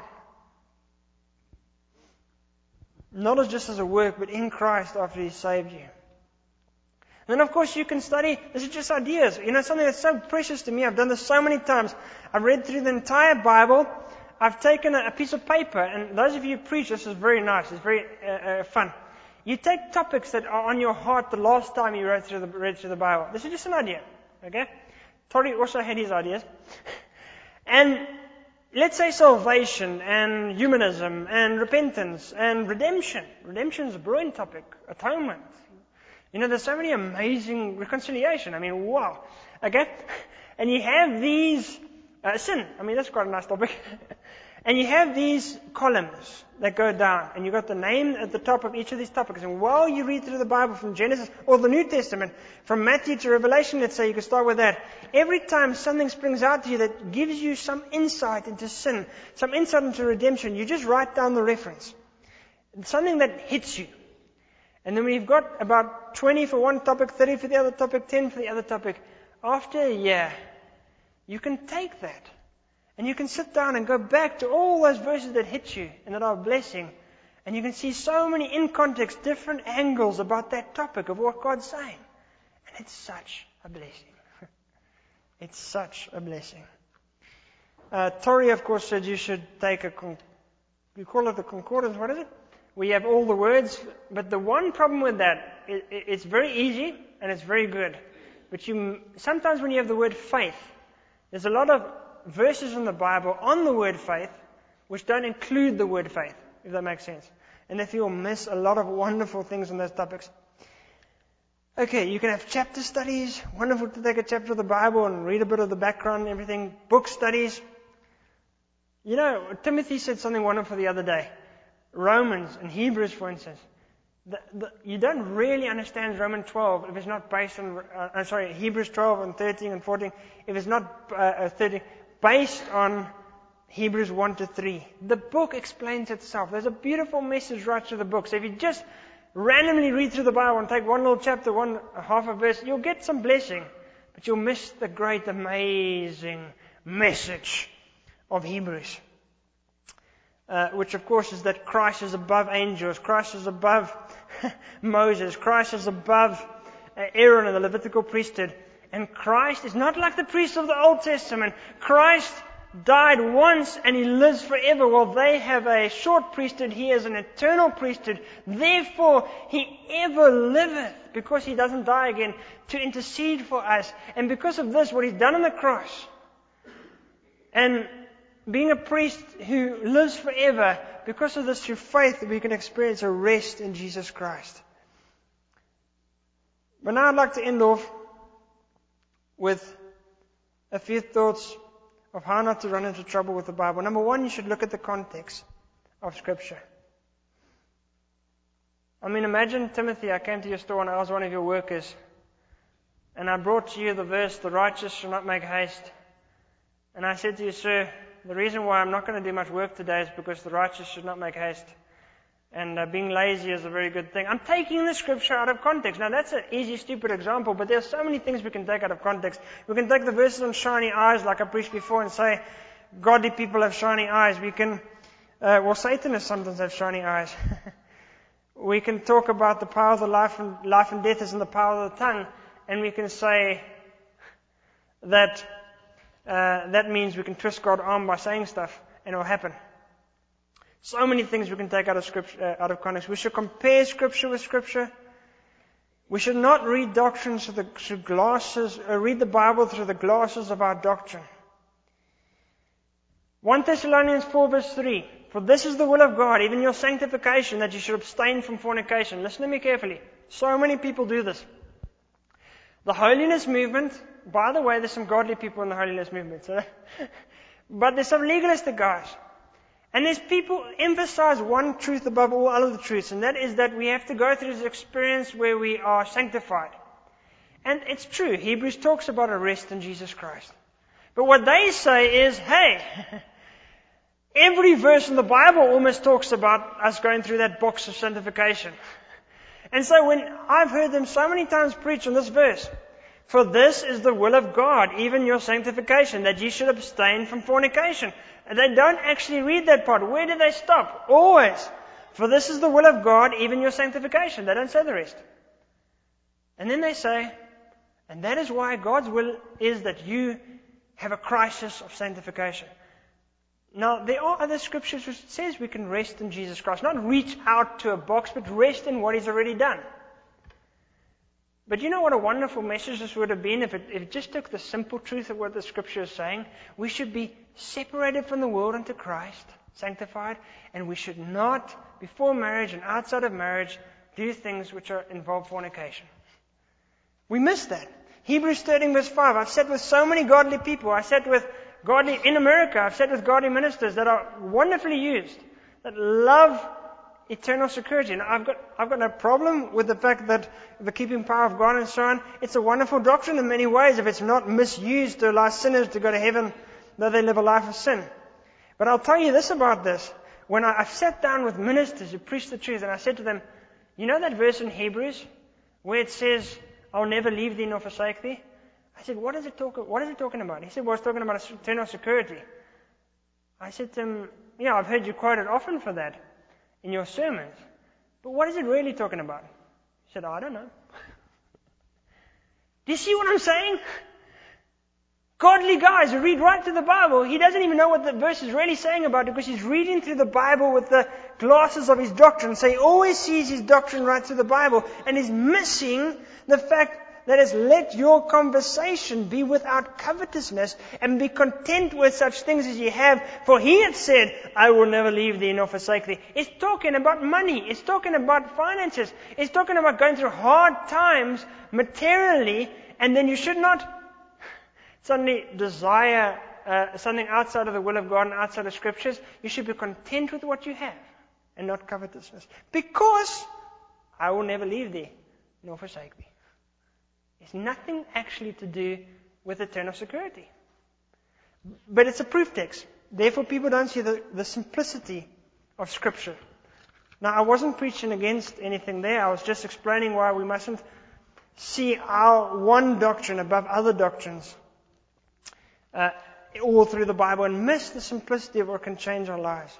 Not as just as a work, but in Christ after He saved you. Then, of course, you can study. This is just ideas. Something that's so precious to me. I've done this so many times. I've read through the entire Bible. I've taken a piece of paper, and those of you who preach, this is very nice. It's very fun. You take topics that are on your heart the last time you read through the Bible. This is just an idea. Okay? Tori also had his ideas. And let's say salvation and humanism and repentance and redemption. Redemption is a brilliant topic. Atonement. There's so many amazing reconciliation. I mean, wow. Okay? And you have these, sin. I mean, that's quite a nice topic. And you have these columns that go down. And you've got the name at the top of each of these topics. And while you read through the Bible from Genesis, or the New Testament, from Matthew to Revelation, let's say, you can start with that. Every time something springs out to you that gives you some insight into sin, some insight into redemption, you just write down the reference. It's something that hits you. And then when you've got about 20 for one topic, 30 for the other topic, 10 for the other topic, after a year, you can take that and you can sit down and go back to all those verses that hit you and that are a blessing, and you can see so many in context, different angles about that topic of what God's saying. And it's such a blessing. It's such a blessing. Tori, of course, said you should take you call it a concordance, what is it? We have all the words, but the one problem with that, it's very easy and it's very good. But sometimes when you have the word faith, there's a lot of verses in the Bible on the word faith which don't include the word faith, if that makes sense. And if you'll miss a lot of wonderful things on those topics. Okay, you can have chapter studies. Wonderful to take a chapter of the Bible and read a bit of the background and everything. Book studies. Timothy said something wonderful the other day. Romans and Hebrews, for instance. You don't really understand Romans 12 if it's not based on, Hebrews 12 and 13 and 14, if it's not 13, based on Hebrews 1 to 3. The book explains itself. There's a beautiful message right through the book. So if you just randomly read through the Bible and take one little chapter, half a verse, you'll get some blessing, but you'll miss the great, amazing message of Hebrews. Which of course is that Christ is above angels, Christ is above Moses, Christ is above Aaron and the Levitical priesthood, and Christ is not like the priests of the Old Testament. Christ died once and He lives forever. While they have a short priesthood, He has an eternal priesthood. Therefore, He ever liveth, because He doesn't die again, to intercede for us. And because of this, what He's done on the cross, and being a priest who lives forever, because of this, through faith, we can experience a rest in Jesus Christ. But now I'd like to end off with a few thoughts of how not to run into trouble with the Bible. Number one, you should look at the context of Scripture. I mean, imagine, Timothy, I came to your store and I was one of your workers, and I brought to you the verse, the righteous shall not make haste. And I said to you, sir, the reason why I'm not going to do much work today is because the righteous should not make haste. And being lazy is a very good thing. I'm taking the Scripture out of context. Now that's an easy, stupid example, but there's so many things we can take out of context. We can take the verses on shiny eyes, like I preached before, and say, godly people have shiny eyes. We can, Satanists sometimes have shiny eyes. We can talk about the power of the life and death is in the power of the tongue, and we can say that that means we can twist God's arm by saying stuff, and it will happen. So many things we can take out of Scripture, out of context. We should compare Scripture with Scripture. We should not read doctrines read the Bible through the glasses of our doctrine. 1 Thessalonians 4 verse 3. For this is the will of God, even your sanctification, that you should abstain from fornication. Listen to me carefully. So many people do this. The holiness movement, by the way, there's some godly people in the holiness movement, but there's some legalistic guys. And there's people emphasize one truth above all other truths, and that is that we have to go through this experience where we are sanctified. And it's true, Hebrews talks about a rest in Jesus Christ. But what they say is, hey, every verse in the Bible almost talks about us going through that box of sanctification. And so when I've heard them so many times preach on this verse, for this is the will of God, even your sanctification, that ye should abstain from fornication. And they don't actually read that part. Where do they stop? Always. For this is the will of God, even your sanctification. They don't say the rest. And then they say, and that is why God's will is that you have a crisis of sanctification. Now, there are other scriptures which says we can rest in Jesus Christ. Not reach out to a box, but rest in what He's already done. But you know what a wonderful message this would have been if it just took the simple truth of what the Scripture is saying? We should be separated from the world unto Christ, sanctified, and we should not, before marriage and outside of marriage, do things which involve fornication. We miss that. Hebrews 13 verse 5. I've sat with so many godly people. I sat with godly, in America, I've sat with godly ministers that are wonderfully used, that love eternal security. And I've got no problem with the fact that the keeping power of God and so on, it's a wonderful doctrine in many ways if it's not misused to allow sinners to go to heaven though they live a life of sin. But I'll tell you this about this. When I've sat down with ministers who preach the truth and I said to them, you know that verse in Hebrews where it says, I'll never leave thee nor forsake thee? I said, what is it talking about? He said, well, it's talking about eternal security. I said to him, yeah, I've heard you quote it often for that in your sermons. But what is it really talking about? He said, I don't know. Do you see what I'm saying? Godly guys who read right through the Bible, he doesn't even know what the verse is really saying about it because he's reading through the Bible with the glasses of his doctrine. So he always sees his doctrine right through the Bible and is missing the fact that is, let your conversation be without covetousness and be content with such things as ye have. For he had said, I will never leave thee nor forsake thee. It's talking about money. It's talking about finances. It's talking about going through hard times materially, and then you should not suddenly desire something outside of the will of God and outside of Scriptures. You should be content with what you have and not covetousness. Because I will never leave thee nor forsake thee. It's nothing actually to do with eternal security. But it's a proof text. Therefore, people don't see the simplicity of Scripture. Now, I wasn't preaching against anything there. I was just explaining why we mustn't see our one doctrine above other doctrines all through the Bible and miss the simplicity of what can change our lives.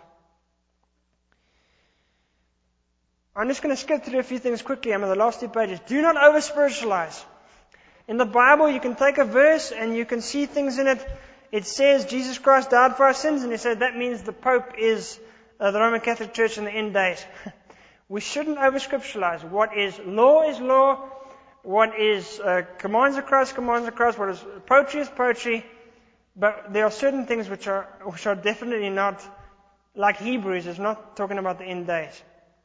I'm just going to skip through a few things quickly. I'm on the last 2 pages. Do not over-spiritualize. In the Bible, you can take a verse and you can see things in it. It says Jesus Christ died for our sins, and you say that means the Pope is the Roman Catholic Church in the end days. We shouldn't over-scripturalize. What is law, what is commands of Christ, what is poetry. But there are certain things which are definitely not, like Hebrews, is not talking about the end days.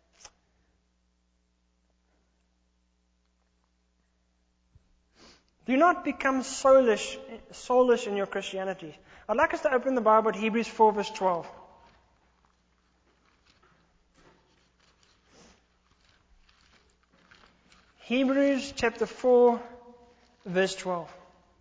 Do not become soulish in your Christianity. I'd like us to open the Bible at Hebrews 4 verse 12. Hebrews chapter 4 verse 12.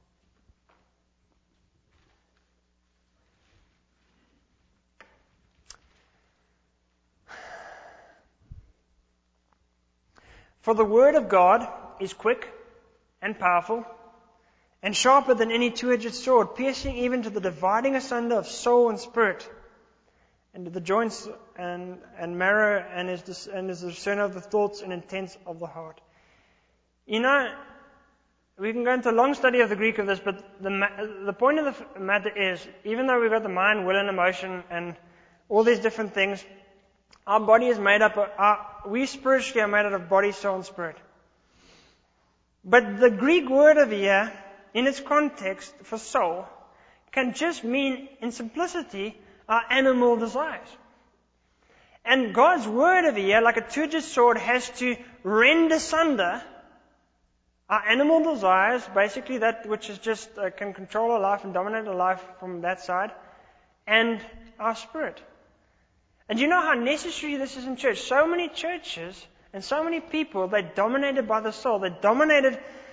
For the word of God is quick and powerful, and sharper than any two-edged sword, piercing even to the dividing asunder of soul and spirit, and to the joints and marrow, and is the discerner of the thoughts and intents of the heart. You know, we can go into a long study of the Greek of this, but the point of the matter is, even though we've got the mind, will, and emotion, and all these different things, our body is made up we spiritually are made out of body, soul, and spirit. But the Greek word over here, in its context for soul, can just mean, in simplicity, our animal desires. And God's word over here, like a two-edged sword, has to rend asunder our animal desires, basically that which is just can control our life and dominate our life from that side, and our spirit. And you know how necessary this is in church. So many churches and so many people, they're dominated by the soul. They're dominated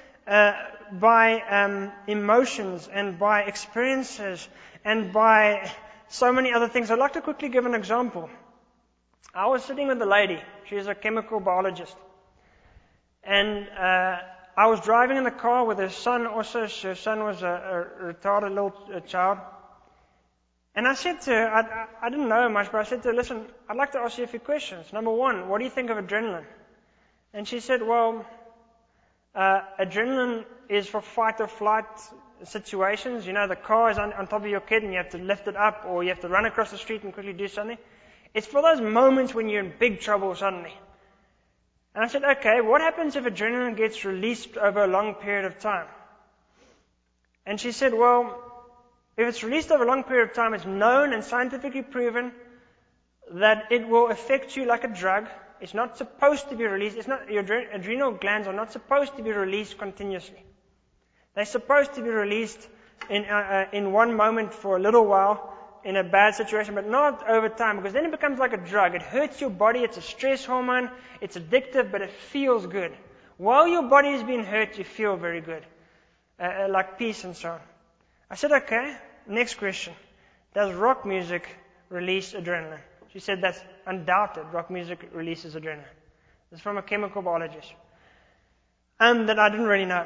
by emotions and by experiences and by so many other things. I'd like to quickly give an example. I was sitting with a lady. She's a chemical biologist. And I was driving in the car with her son also. Her son was a retarded little child. And I said to her, I didn't know much, but I said to her, listen, I'd like to ask you a few questions. Number one, what do you think of adrenaline? And she said, well, adrenaline is for fight or flight situations. You know, the car is on top of your kid and you have to lift it up, or you have to run across the street and quickly do something. It's for those moments when you're in big trouble suddenly. And I said, okay, what happens if adrenaline gets released over a long period of time? And she said, well, if it's released over a long period of time, it's known and scientifically proven that it will affect you like a drug. It's not supposed to be released. Your adrenal glands are not supposed to be released continuously. They're supposed to be released in one moment for a little while in a bad situation, but not over time, because then it becomes like a drug. It hurts your body. It's a stress hormone. It's addictive, but it feels good. While your body is being hurt, you feel very good, like peace and so on. I said, okay, next question. Does rock music release adrenaline? She said that's undoubted. Rock music releases adrenaline. This is from a chemical biologist. That I didn't really know.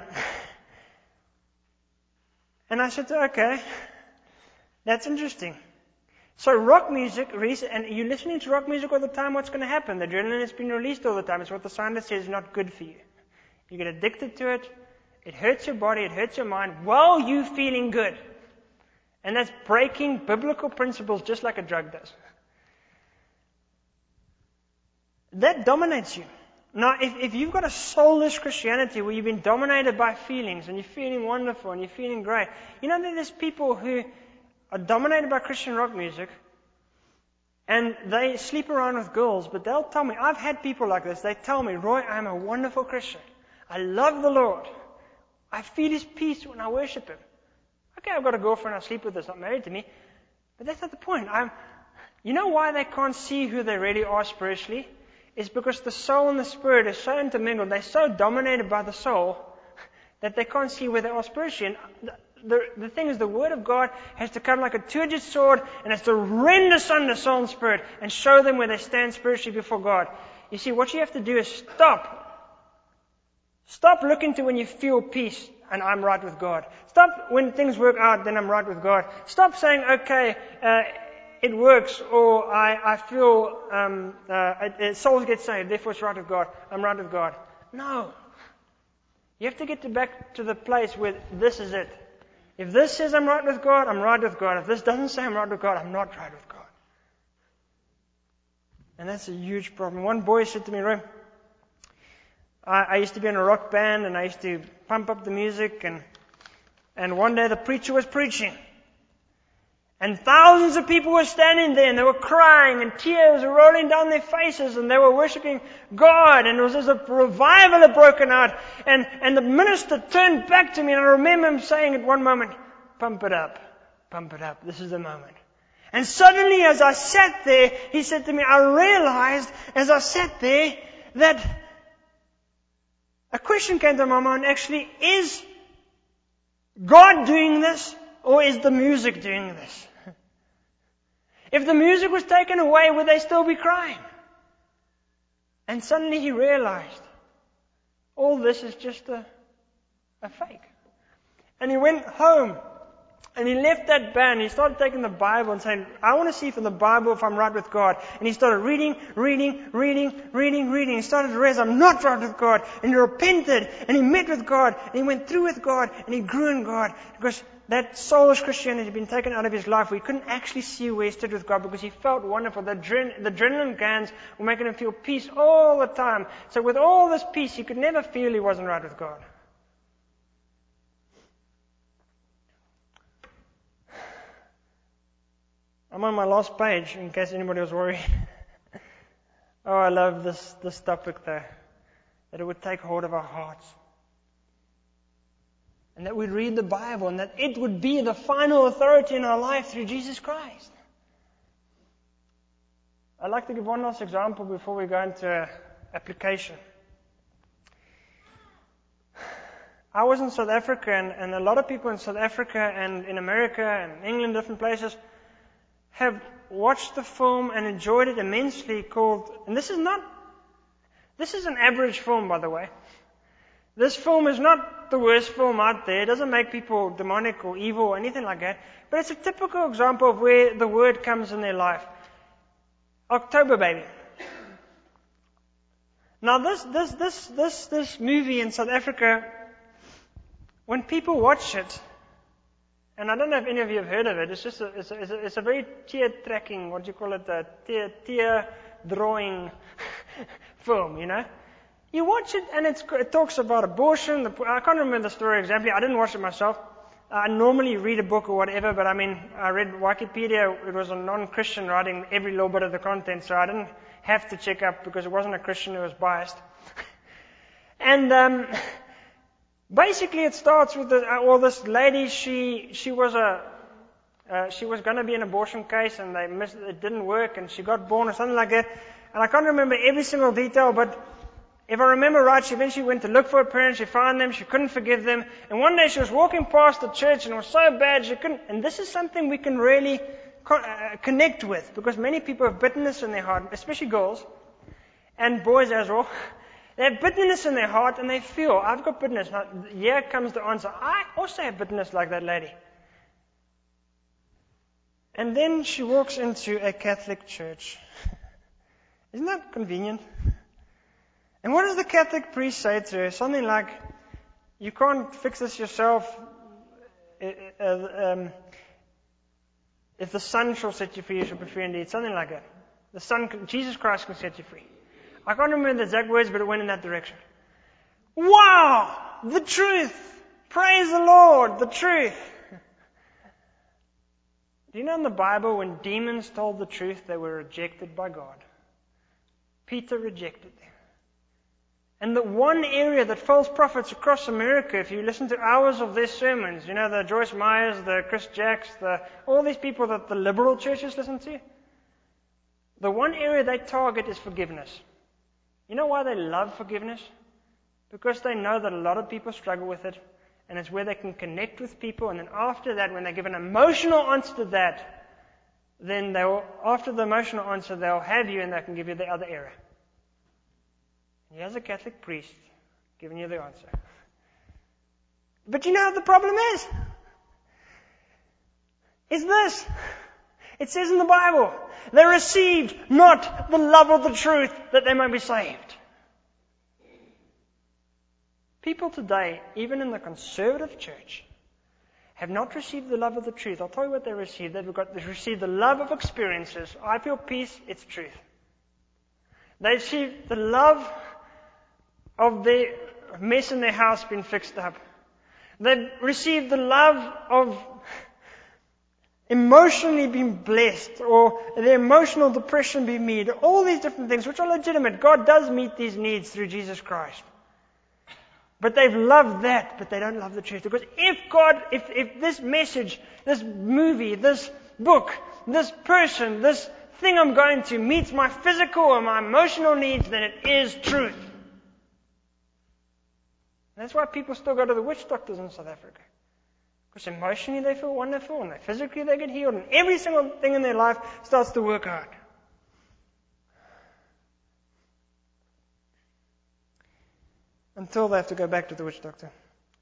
And I said to her, okay, that's interesting. So rock music, and you're listening to rock music all the time, what's going to happen? The adrenaline has been released all the time. It's what the scientist says is not good for you. You get addicted to it. It hurts your body. It hurts your mind while you're feeling good. And that's breaking biblical principles just like a drug does. That dominates you. Now, if you've got a soulless Christianity where you've been dominated by feelings and you're feeling wonderful and you're feeling great, you know that there's people who are dominated by Christian rock music and they sleep around with girls, but they'll tell me, I've had people like this, they tell me, Roy, I'm a wonderful Christian. I love the Lord. I feel His peace when I worship Him. Okay, I've got a girlfriend I sleep with that's not married to me, but that's not the point. You know why they can't see who they really are spiritually? It's because the soul and the spirit are so intermingled, they're so dominated by the soul that they can't see where they are spiritually. And the thing is, the Word of God has to come like a two-edged sword and has to rend asunder soul and spirit and show them where they stand spiritually before God. You see, what you have to do is stop. Stop looking to when you feel peace and I'm right with God. Stop when things work out, then I'm right with God. Stop saying, okay, it works, or I feel souls get saved, therefore it's right with God. I'm right with God. No. You have to get back to the place where this is it. If this says I'm right with God, I'm right with God. If this doesn't say I'm right with God, I'm not right with God. And that's a huge problem. One boy said to me, Roy, I used to be in a rock band and I used to pump up the music, and one day the preacher was preaching. And thousands of people were standing there and they were crying and tears were rolling down their faces and they were worshiping God, and it was as a revival had broken out, and the minister turned back to me, and I remember him saying at one moment, pump it up, this is the moment. And suddenly as I sat there, he said to me, I realized as I sat there that a question came to my mind, actually, is God doing this or is the music doing this? If the music was taken away, would they still be crying? And suddenly he realized, all this is just a fake. And he went home, and he left that band. He started taking the Bible and saying, I want to see from the Bible if I'm right with God. And he started reading. He started to realize, I'm not right with God. And he repented, and he met with God, and he went through with God, and he grew in God. Because that soulish Christianity had been taken out of his life, where he couldn't actually see where he stood with God, because he felt wonderful. The adrenaline glands were making him feel peace all the time. So with all this peace, he could never feel he wasn't right with God. I'm on my last page, in case anybody was worried. Oh, I love this topic though. That it would take hold of our hearts. And that we'd read the Bible and that it would be the final authority in our life through Jesus Christ. I'd like to give one last example before we go into application. I was in South Africa, and a lot of people in South Africa and in America and England, different places, have watched the film and enjoyed it immensely called, and this is an average film, by the way. This film is not the worst film out there. It doesn't make people demonic or evil or anything like that. But it's a typical example of where the word comes in their life. October Baby. Now this movie in South Africa, when people watch it, and I don't know if any of you have heard of it, it's a very tear-tracking, what do you call it, tear-drawing film, you know. You watch it and it talks about abortion. I can't remember the story exactly. I didn't watch it myself. I normally read a book or whatever, but I read Wikipedia. It was a non-Christian writing every little bit of the content, so I didn't have to check up because it wasn't a Christian who was biased. And basically, it starts with this lady. She was going to be an abortion case, and it didn't work, and she got born or something like that. And I can't remember every single detail, but if I remember right, she eventually went to look for her parents. She found them. She couldn't forgive them. And one day she was walking past the church, and it was so bad she couldn't. And this is something we can really connect with, because many people have bitterness in their heart, especially girls and boys as well. They have bitterness in their heart, and they feel, I've got bitterness. Now, here comes the answer. I also have bitterness like that lady. And then she walks into a Catholic church. Isn't that convenient? And what does the Catholic priest say to her? Something like, you can't fix this yourself. If the Son shall set you free, you shall be free indeed. Something like that. The Son, Jesus Christ, can set you free. I can't remember the exact words, but it went in that direction. Wow! The truth! Praise the Lord! The truth! Do you know in the Bible, when demons told the truth, they were rejected by God? Peter rejected them. And the one area that false prophets across America, if you listen to hours of their sermons, you know, the Joyce Myers, the Chris Jacks, all these people that the liberal churches listen to, the one area they target is forgiveness. You know why they love forgiveness? Because they know that a lot of people struggle with it, and it's where they can connect with people, and then after that, when they give an emotional answer to that, then after the emotional answer, they'll have you and they can give you the other area. Here's a Catholic priest giving you the answer. But you know what the problem is? It's this. It says in the Bible, they received not the love of the truth that they might be saved. People today, even in the conservative church, have not received the love of the truth. I'll tell you what they received. They've received the love of experiences. I feel peace, it's truth. They received the love of their mess in their house being fixed up. They've received the love of emotionally being blessed, or their emotional depression being met. All these different things, which are legitimate. God does meet these needs through Jesus Christ. But they've loved that, but they don't love the truth. Because if this message, this movie, this book, this person, this thing I'm going to meets my physical or my emotional needs, then it is truth. That's why people still go to the witch doctors in South Africa. Because emotionally they feel wonderful, and physically they get healed, and every single thing in their life starts to work out. Until they have to go back to the witch doctor.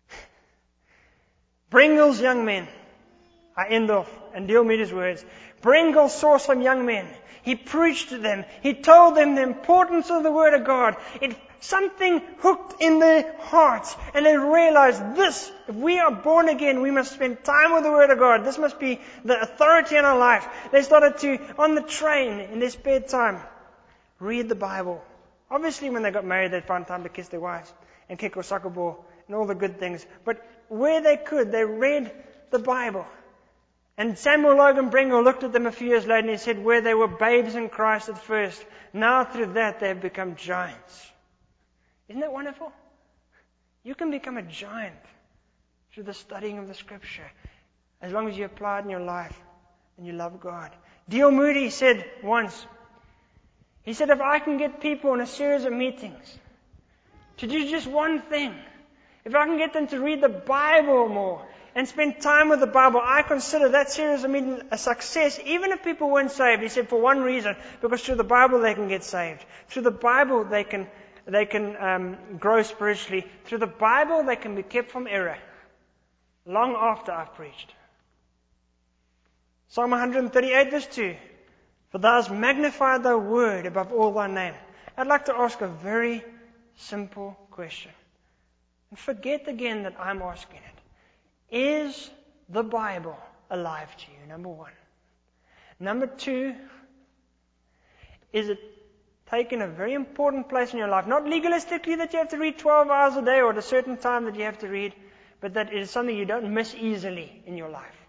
Bringle's young men. I end off, and Dale made his words. Bringle saw some young men. He preached to them. He told them the importance of the Word of God. Something hooked in their hearts, and they realized this, if we are born again, we must spend time with the Word of God. This must be the authority in our life. They started to, on the train, in their spare time, read the Bible. Obviously, when they got married, they'd find time to kiss their wives and kick a soccer ball and all the good things. But where they could, they read the Bible. And Samuel Logan Brengle looked at them a few years later and he said, where they were babes in Christ at first, now through that they have become giants. Isn't that wonderful? You can become a giant through the studying of the Scripture, as long as you apply it in your life and you love God. D.L. Moody said once, he said, if I can get people in a series of meetings to do just one thing, if I can get them to read the Bible more and spend time with the Bible, I consider that series of meetings a success, even if people weren't saved. He said, for one reason, because through the Bible they can get saved. Through the Bible they can grow spiritually. Through the Bible they can be kept from error long after I've preached. Psalm 138 verse 2. For thou hast magnified thy word above all thy name. I'd like to ask a very simple question. And forget again that I'm asking it. Is the Bible alive to you? Number one. Number two, is it taken a very important place in your life? Not legalistically that you have to read 12 hours a day or at a certain time that you have to read, but that it is something you don't miss easily in your life.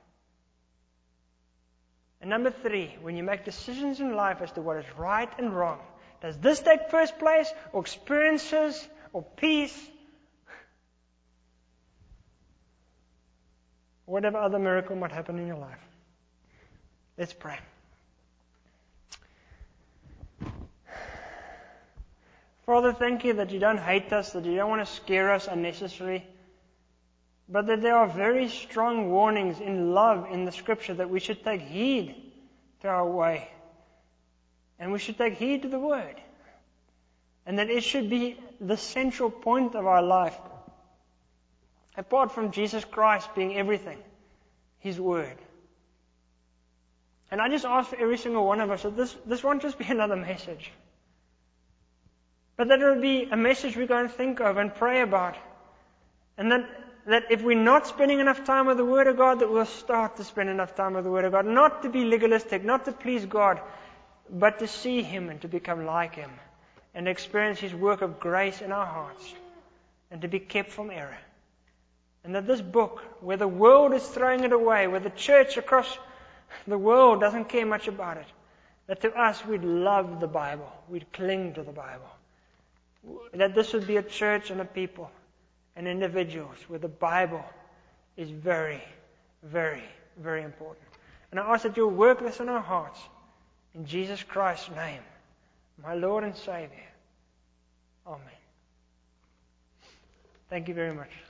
And number three, when you make decisions in life as to what is right and wrong, does this take first place, or experiences, or peace, or whatever other miracle might happen in your life? Let's pray. Father, thank you that you don't hate us, that you don't want to scare us unnecessarily, but that there are very strong warnings in love in the Scripture that we should take heed to our way. And we should take heed to the Word. And that it should be the central point of our life. Apart from Jesus Christ being everything, His Word. And I just ask for every single one of us that this won't just be another message. But that it will be a message we go and think of and pray about. And that if we're not spending enough time with the Word of God, that we'll start to spend enough time with the Word of God. Not to be legalistic, not to please God, but to see Him and to become like Him. And experience His work of grace in our hearts. And to be kept from error. And that this book, where the world is throwing it away, where the church across the world doesn't care much about it, that to us we'd love the Bible. We'd cling to the Bible. That this would be a church and a people and individuals where the Bible is very, very, very important. And I ask that you'll work this in our hearts. In Jesus Christ's name, my Lord and Savior. Amen. Thank you very much.